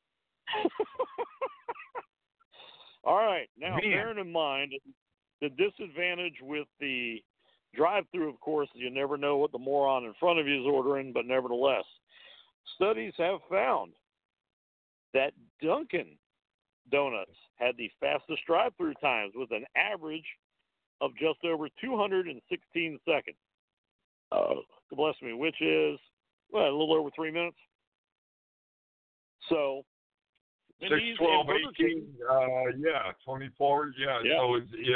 All right. Now, bearing in mind the disadvantage with the drive-through, of course, is you never know what the moron in front of you is ordering, but nevertheless, studies have found that Dunkin' Donuts had the fastest drive-through times with an average of just over 216 seconds. Bless me, which is a little over 3 minutes. So 6, 12, 18, 24, yeah. So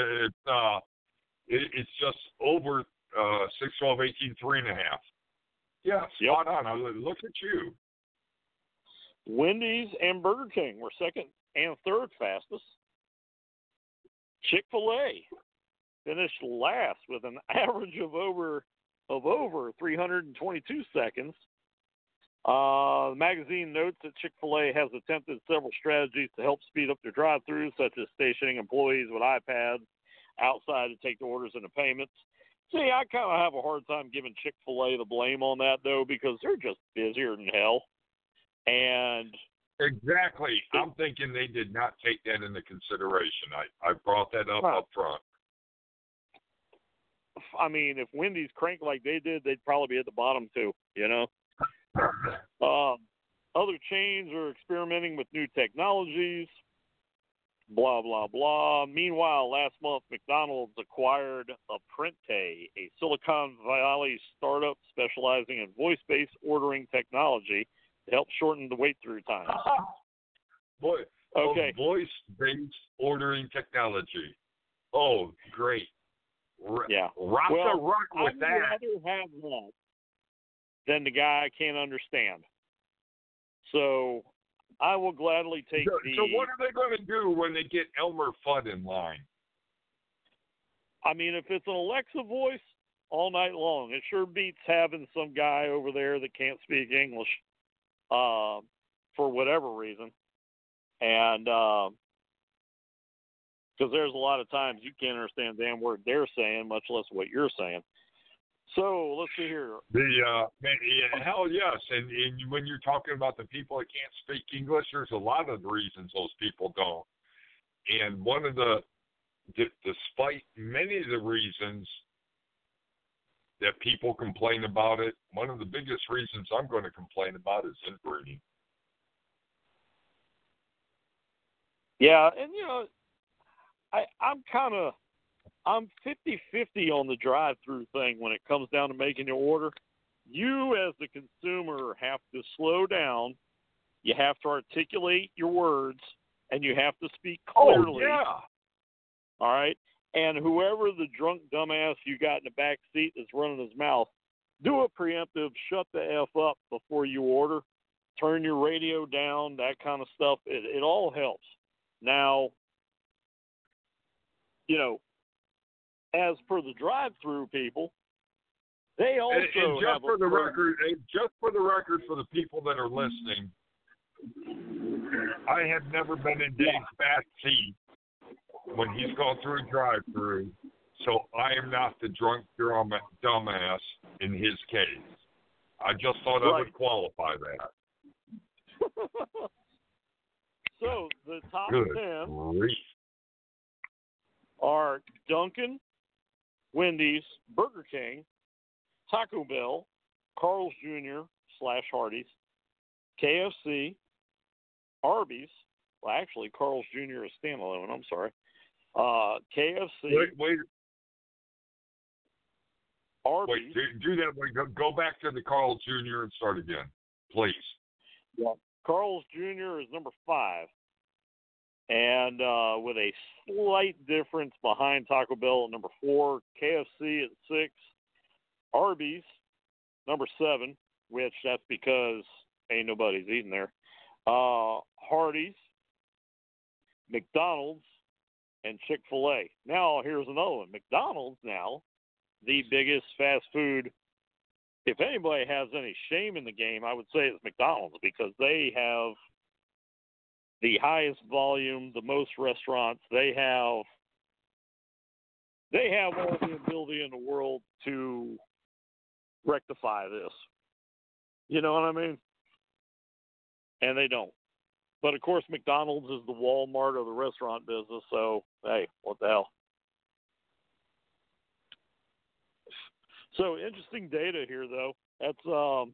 it's just over 6, 12, 18, 3.5. Yeah, spot on. Look at you. Wendy's and Burger King were second and third fastest. Chick-fil-A finished last with an average of over 322 seconds. The magazine notes that Chick-fil-A has attempted several strategies to help speed up their drive-thrus, such as stationing employees with iPads outside to take the orders and the payments. See, I kind of have a hard time giving Chick-fil-A the blame on that, though, because they're just busier than hell. And exactly. I'm thinking they did not take that into consideration. I brought that up front. I mean, if Wendy's cranked like they did, they'd probably be at the bottom, too, you know? Other chains are experimenting with new technologies, blah, blah, blah. Meanwhile, last month, McDonald's acquired Apprente, a Silicon Valley startup specializing in voice-based ordering technology to help shorten the wait-through time. Voice-based ordering technology. Oh, great. Rock with that. I'd rather have that than the guy I can't understand. So I will gladly take So what are they going to do when they get Elmer Fudd in line? I mean, if it's an Alexa voice, all night long. It sure beats having some guy over there that can't speak English for whatever reason. And because there's a lot of times you can't understand the damn word they're saying, much less what you're saying. So let's see here. Hell yes, and when you're talking about the people that can't speak English, there's a lot of reasons those people don't. And one of despite many of the reasons that people complain about it, one of the biggest reasons I'm going to complain about is inbreeding. Yeah, and I'm 50-50 on the drive-through thing when it comes down to making your order. You, as the consumer, have to slow down. You have to articulate your words, and you have to speak clearly. Oh, yeah. All right? And whoever the drunk dumbass you got in the back seat that's running his mouth, do a preemptive, shut the F up before you order. Turn your radio down, that kind of stuff. It all helps. Now, as per the drive-through people, they also and just for the record, for the people that are listening, I have never been in Dave's back seat when he's gone through a drive-through, so I am not the drunk dumbass in his case. I just thought I would qualify that. So the top Good 10 grief. are Dunkin', Wendy's, Burger King, Taco Bell, Carl's Jr. / Hardee's, KFC, Arby's. Well, actually, Carl's Jr. is standalone. I'm sorry. KFC. Wait. Arby's. Wait, do that. Go back to the Carl Jr. and start again, please. Yeah. Carl's Jr. is number 5. And with a slight difference behind Taco Bell at number 4, KFC at 6, Arby's number 7, which that's because ain't nobody's eating there. Hardee's, McDonald's, and Chick-fil-A. Now, here's another one. McDonald's now, the biggest fast food. If anybody has any shame in the game, I would say it's McDonald's, because they have the highest volume, the most restaurants. They have all the ability in the world to rectify this. You know what I mean? And they don't. But, of course, McDonald's is the Walmart of the restaurant business, so, hey, what the hell. So, interesting data here, though. That's,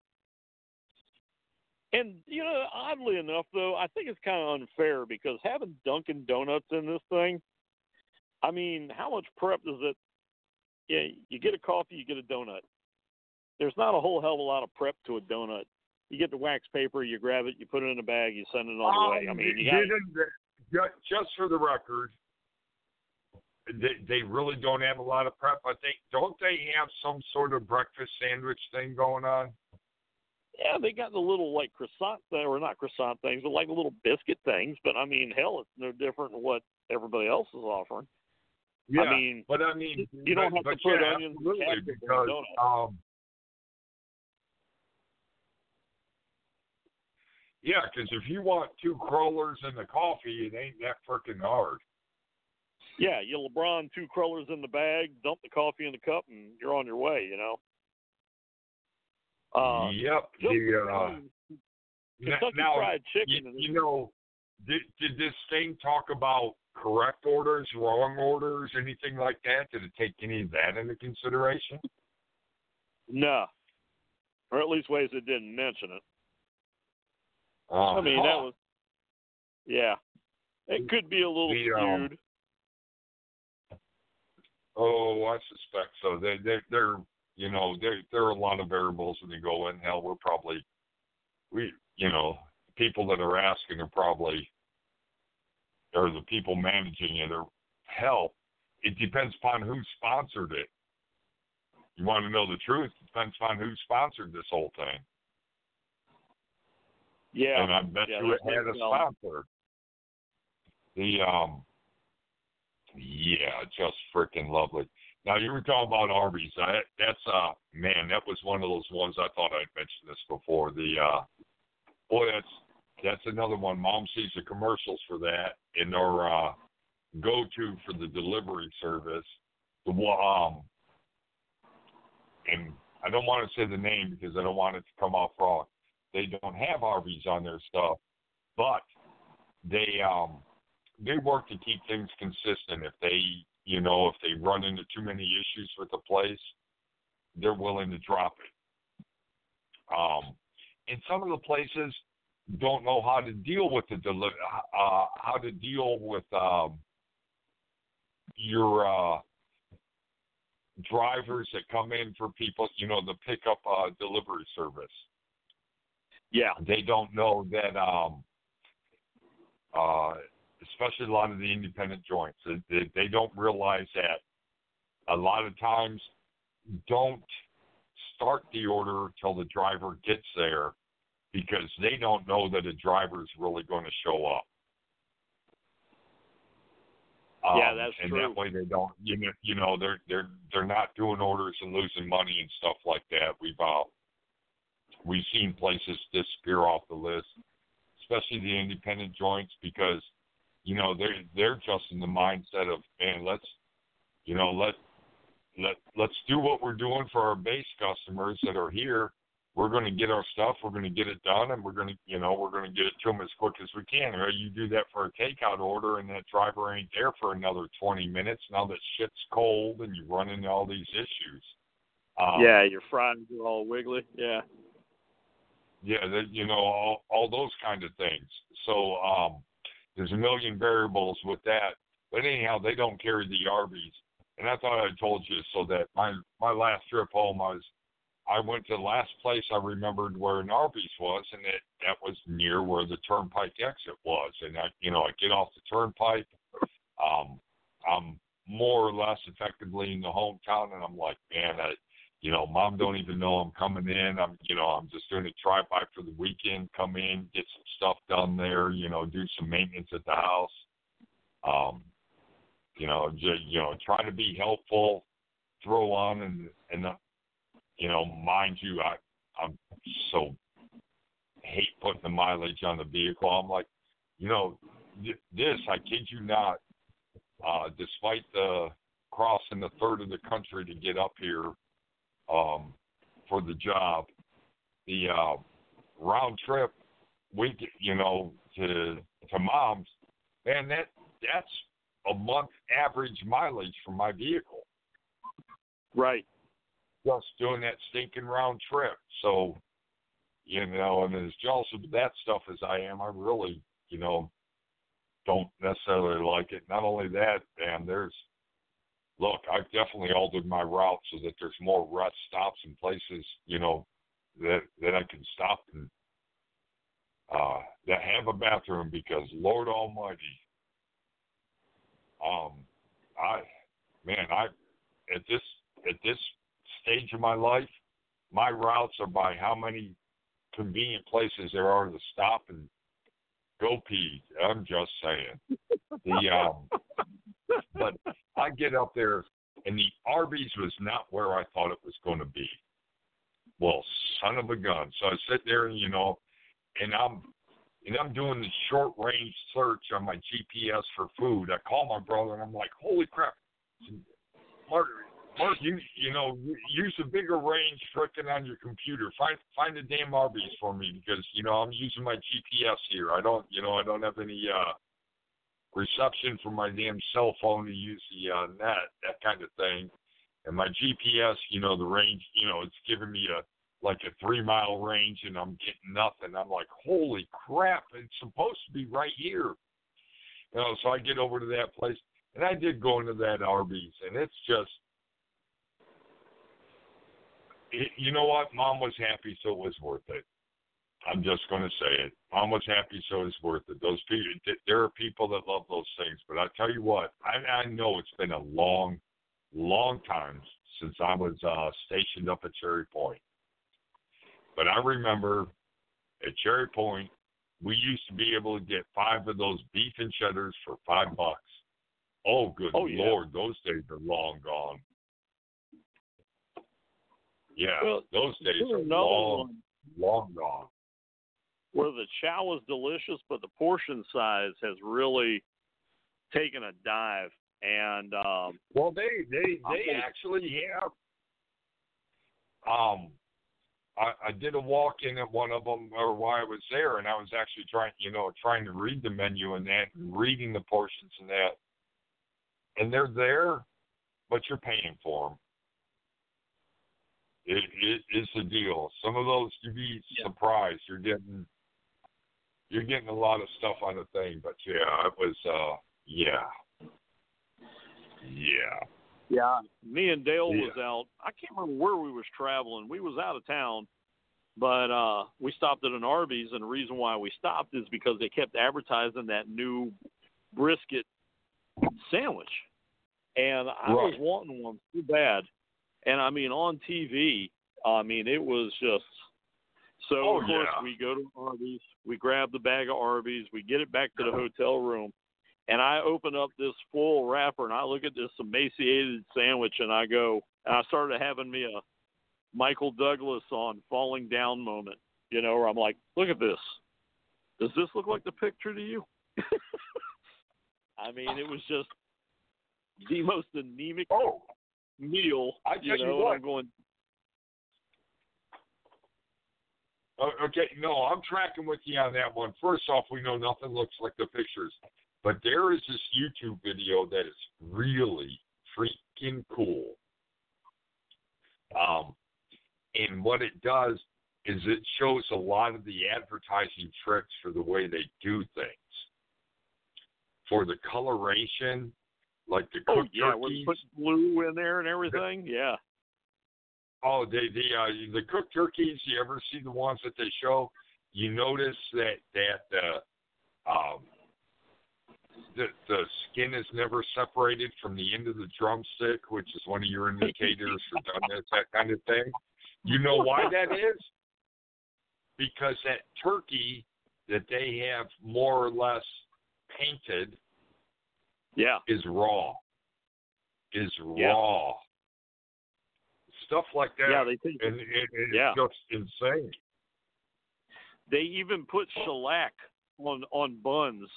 and, you know, oddly enough, though, I think it's kind of unfair, because having Dunkin' Donuts in this thing, I mean, how much prep does it, yeah, you get a coffee, you get a donut. There's not a whole hell of a lot of prep to a donut. You get the wax paper, you grab it, you put it in a bag, you send it on the way. I mean, just for the record, they really don't have a lot of prep. But don't they have some sort of breakfast sandwich thing going on? Yeah, they got the little like croissant thing, or not croissant things, but like little biscuit things. But I mean, hell, it's no different than what everybody else is offering. Yeah, I mean, you don't have to put onions and ketchup in a donut. Yeah, because if you want 2 crullers and the coffee, it ain't that freaking hard. Yeah, you LeBron 2 crullers in the bag, dump the coffee in the cup, and you're on your way, you know. Yep. Kentucky now, Fried Chicken. You know, did this thing talk about correct orders, wrong orders, anything like that? Did it take any of that into consideration? No. Or at least ways it didn't mention it. I mean, that was, yeah. It could be a little skewed. I suspect so. They're you know, there are a lot of variables when you go in. Hell, people that are asking are probably, or the people managing it, or hell, it depends upon who sponsored it. You want to know the truth? It depends upon who sponsored this whole thing. Yeah. And I bet you it had a sponsor. Just freaking lovely. Now, you were talking about Arby's. That was one of those ones I thought I'd mentioned this before. That's another one. Mom sees the commercials for that in our go-to for the delivery service. And I don't want to say the name because I don't want it to come off wrong. They don't have Arby's on their stuff, but they work to keep things consistent. If they run into too many issues with the place, they're willing to drop it. And some of the places don't know how to deal with your drivers that come in for people, the pickup delivery service. Yeah. They don't know that, especially a lot of the independent joints, they don't realize that a lot of times don't start the order till the driver gets there because they don't know that a driver is really going to show up. That's and true. And that way they don't, they're not doing orders and losing money and stuff like that. We've seen places disappear off the list, especially the independent joints, because they're just in the mindset of, man, let's do what we're doing for our base customers that are here. We're going to get our stuff, we're going to get it done, and we're going to get it to them as quick as we can. Or you do that for a takeout order, and that driver ain't there for another 20 minutes. Now that shit's cold, and you run into all these issues. Your fries are all wiggly. Yeah. Yeah, all those kind of things. So there's a million variables with that. But anyhow, they don't carry the Arby's. And I thought I told you so that my last trip home, I went to the last place I remembered where an Arby's was, and that was near where the Turnpike exit was. And I get off the Turnpike. I'm more or less effectively in the hometown, and I'm like, man, Mom don't even know I'm coming in. I'm just doing a drive-by for the weekend, come in, get some stuff done there. Do some maintenance at the house. Try to be helpful. Throw on and mind you, I'm so hate putting the mileage on the vehicle. I'm like, this, I kid you not, despite the crossing a third of the country to get up here for the job, the round trip week, to Mom's, man, that's a month average mileage for my vehicle. Right. Just doing that stinking round trip. So, and as jealous of that stuff as I am, I really, don't necessarily like it. Not only that, man, I've definitely altered my route so that there's more rest stops and places, that I can stop and that have a bathroom, because Lord Almighty, at this stage of my life, my routes are by how many convenient places there are to stop and go pee. I'm just saying. But I get up there, and the Arby's was not where I thought it was going to be. Well, son of a gun. So I sit there, and I'm doing the short range search on my GPS for food. I call my brother, and I'm like, holy crap, Mark, use a bigger range frickin' on your computer. Find the damn Arby's for me, because I'm using my GPS here. I don't have any reception from my damn cell phone to use the net, that kind of thing. And my GPS, the range, it's giving me a 3-mile range, and I'm getting nothing. I'm like, holy crap, it's supposed to be right here. So I get over to that place, and I did go into that Arby's, and it's just, you know what? Mom was happy, so it was worth it. I'm just going to say it. Mom was happy, so it's worth it. Those people, there are people that love those things, but I tell you what, I know it's been a long, long time since I was stationed up at Cherry Point. But I remember at Cherry Point, we used to be able to get 5 of those beef and cheddars for $5. Oh, good Lord, those days are long gone. Yeah, well, those days are long gone. Where the chow was delicious, but the portion size has really taken a dive. And well, they actually have. I did a walk-in at one of them, or while I was there, and I was actually trying to read the menu and that, and reading the portions and that. And they're there, but you're paying for them. It is the deal. Some of those, you'd be surprised. You're getting a lot of stuff on the thing, but yeah, it was Yeah. Me and Dale was out. I can't remember where we was traveling. We was out of town, but we stopped at an Arby's, and the reason why we stopped is because they kept advertising that new brisket sandwich, and I was wanting one too bad. And I mean, on TV, it was just so. Of course, we go to Arby's, we grab the bag of Arby's, we get it back to the hotel room. And I open up this full wrapper, and I look at this emaciated sandwich, and I started having me a Michael Douglas on Falling Down moment, where I'm like, look at this. Does this look like the picture to you? It was just the most anemic meal, I tell you what. I'm going. Okay, no, I'm tracking with you on that one. First off, we know nothing looks like the pictures. But there is this YouTube video that is really freaking cool. And what it does is it shows a lot of the advertising tricks for the way they do things. For the coloration, like the cooked turkeys. Where they put blue in there and everything. Yeah. Oh, the cooked turkeys. You ever see the ones that they show? You notice that the skin is never separated from the end of the drumstick, which is one of your indicators for doneness, that kind of thing. You know why that is? Because that turkey that they have more or less painted Yeah. is raw. Yeah. Raw. Stuff like that. Yeah, they think. And it's Yeah. just insane. They even put shellac on buns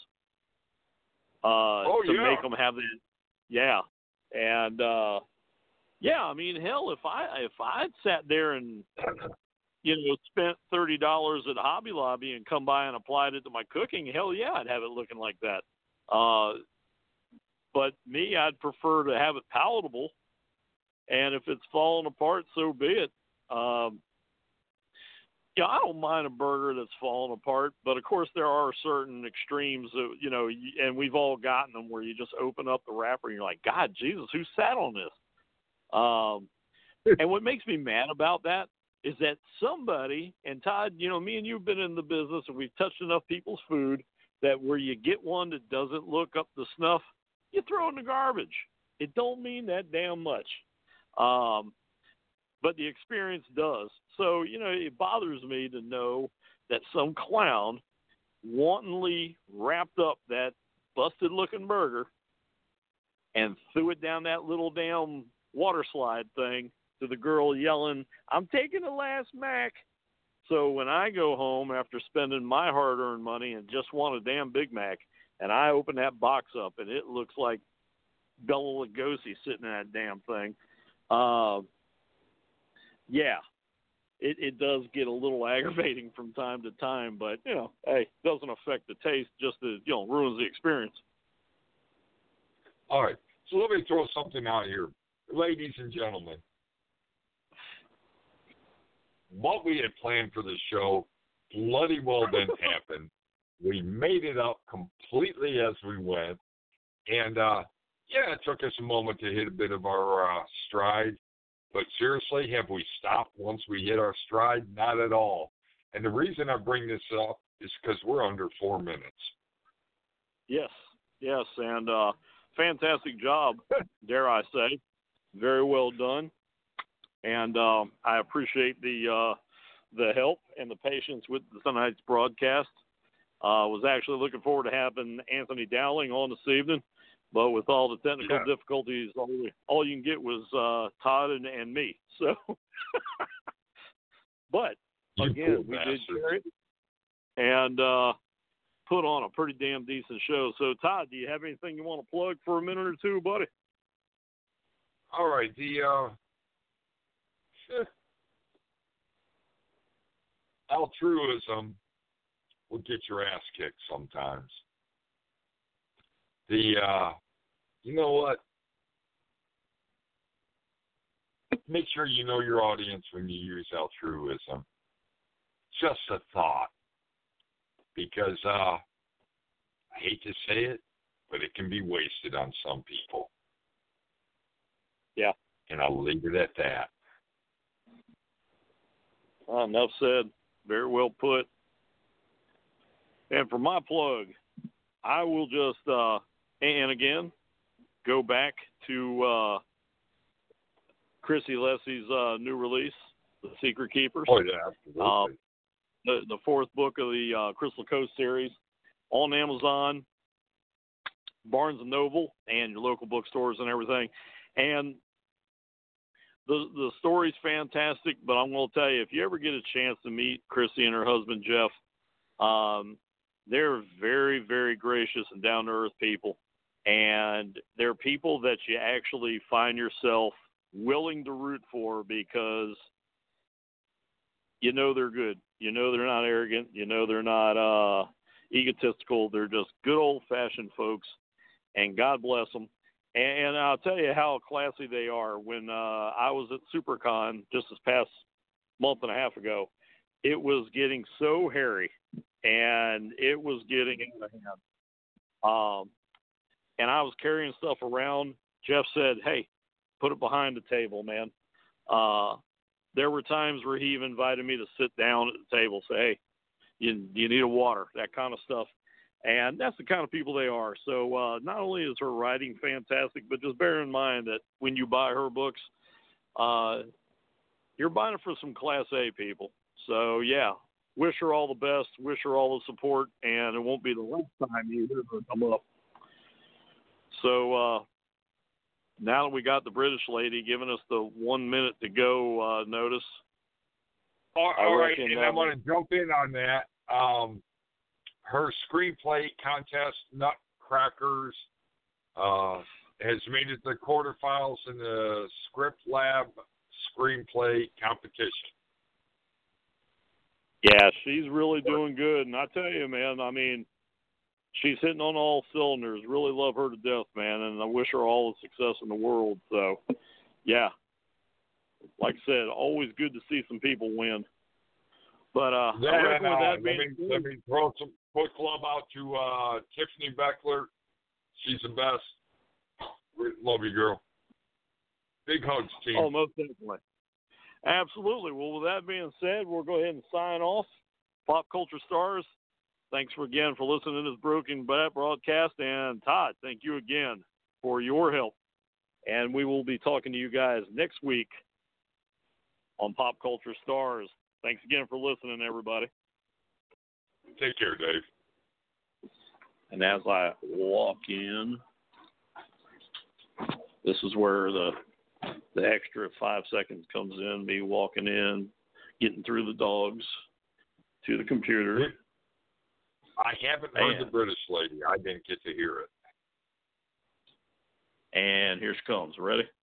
Oh, to yeah. make them have the. Yeah. And yeah, I mean, hell, if I'd sat there and spent $30 at Hobby Lobby and come by and applied it to my cooking, hell yeah, I'd have it looking like that. But me, I'd prefer to have it palatable, and if it's falling apart, so be it. I don't mind a burger that's falling apart, but of course there are certain extremes that, and we've all gotten them where you just open up the wrapper and you're like, God, Jesus, who sat on this? And what makes me mad about that is that somebody, and Todd, me and you've been in the business and we've touched enough people's food that where you get one that doesn't look up to snuff, you throw it in the garbage. It don't mean that damn much. But the experience does. So, it bothers me to know that some clown wantonly wrapped up that busted looking burger and threw it down that little damn water slide thing to the girl yelling, I'm taking the last Mac. So when I go home after spending my hard-earned money and just want a damn Big Mac, and I open that box up and it looks like Bela Lugosi sitting in that damn thing, yeah, it does get a little aggravating from time to time, but, hey, it doesn't affect the taste, just that, ruins the experience. All right, so let me throw something out here. Ladies and gentlemen, what we had planned for the show bloody well didn't happen. We made it up completely as we went. And, it took us a moment to hit a bit of our stride. But seriously, have we stopped once we hit our stride? Not at all. And the reason I bring this up is because we're under 4 minutes. Yes, and fantastic job, dare I say. Very well done. And I appreciate the help and the patience with tonight's broadcast. Was actually looking forward to having Anthony Dowling on this evening, but with all the technical difficulties, all you can get was Todd and me. So, but again, we did share it and put on a pretty damn decent show. So, Todd, do you have anything you want to plug for a minute or two, buddy? All right, the altruism will get your ass kicked sometimes. You know what? Make sure you know your audience when you use altruism. Just a thought. Because, I hate to say it, but it can be wasted on some people. Yeah. And I'll leave it at that. Enough said. Very well put. And for my plug, I will just, and again, go back to Chrissy Lessie's new release, The Secret Keepers. Oh, yeah, absolutely. The fourth book of the Crystal Coast series on Amazon, Barnes & Noble, and your local bookstores and everything. And the story's fantastic, but I'm going to tell you, if you ever get a chance to meet Chrissy and her husband, Jeff, they're very, very gracious and down-to-earth people. And they're people that you actually find yourself willing to root for because they're good. They're not arrogant. They're not egotistical. They're just good old-fashioned folks, and God bless them. And I'll tell you how classy they are. When I was at SuperCon just this past month and a half ago, it was getting so hairy, and it was getting out of hand. And I was carrying stuff around. Jeff said, hey, put it behind the table, man. There were times where he even invited me to sit down at the table, say, hey, you need a water, that kind of stuff. And that's the kind of people they are. So not only is her writing fantastic, but just bear in mind that when you buy her books, you're buying it for some Class A people. So, yeah, wish her all the best, wish her all the support, and it won't be the last time you hear her come up. So now that we got the British lady giving us the 1 minute to go notice. All right, and I want to jump in on that. Her screenplay contest, Nutcrackers, has made it to the quarterfinals in the Script Lab screenplay competition. Yeah, she's really doing good. And I tell you, man, I mean, she's hitting on all cylinders. Really love her to death, man, and I wish her all the success in the world. So, yeah, like I said, always good to see some people win. But I reckon with that being let me throw some quick love out to Tiffany Beckler. She's the best. Love you, girl. Big hugs, team. Oh, most definitely. Absolutely. Well, with that being said, we'll go ahead and sign off. Pop Culture Stars, thanks again for listening to this Broken Bat broadcast. And Todd, thank you again for your help. And we will be talking to you guys next week on Pop Culture Stars. Thanks again for listening, everybody. Take care, Dave. And as I walk in, this is where the extra 5 seconds comes in, me walking in, getting through the dogs to the computer. I haven't heard the British lady. I didn't get to hear it. And here she comes. Ready?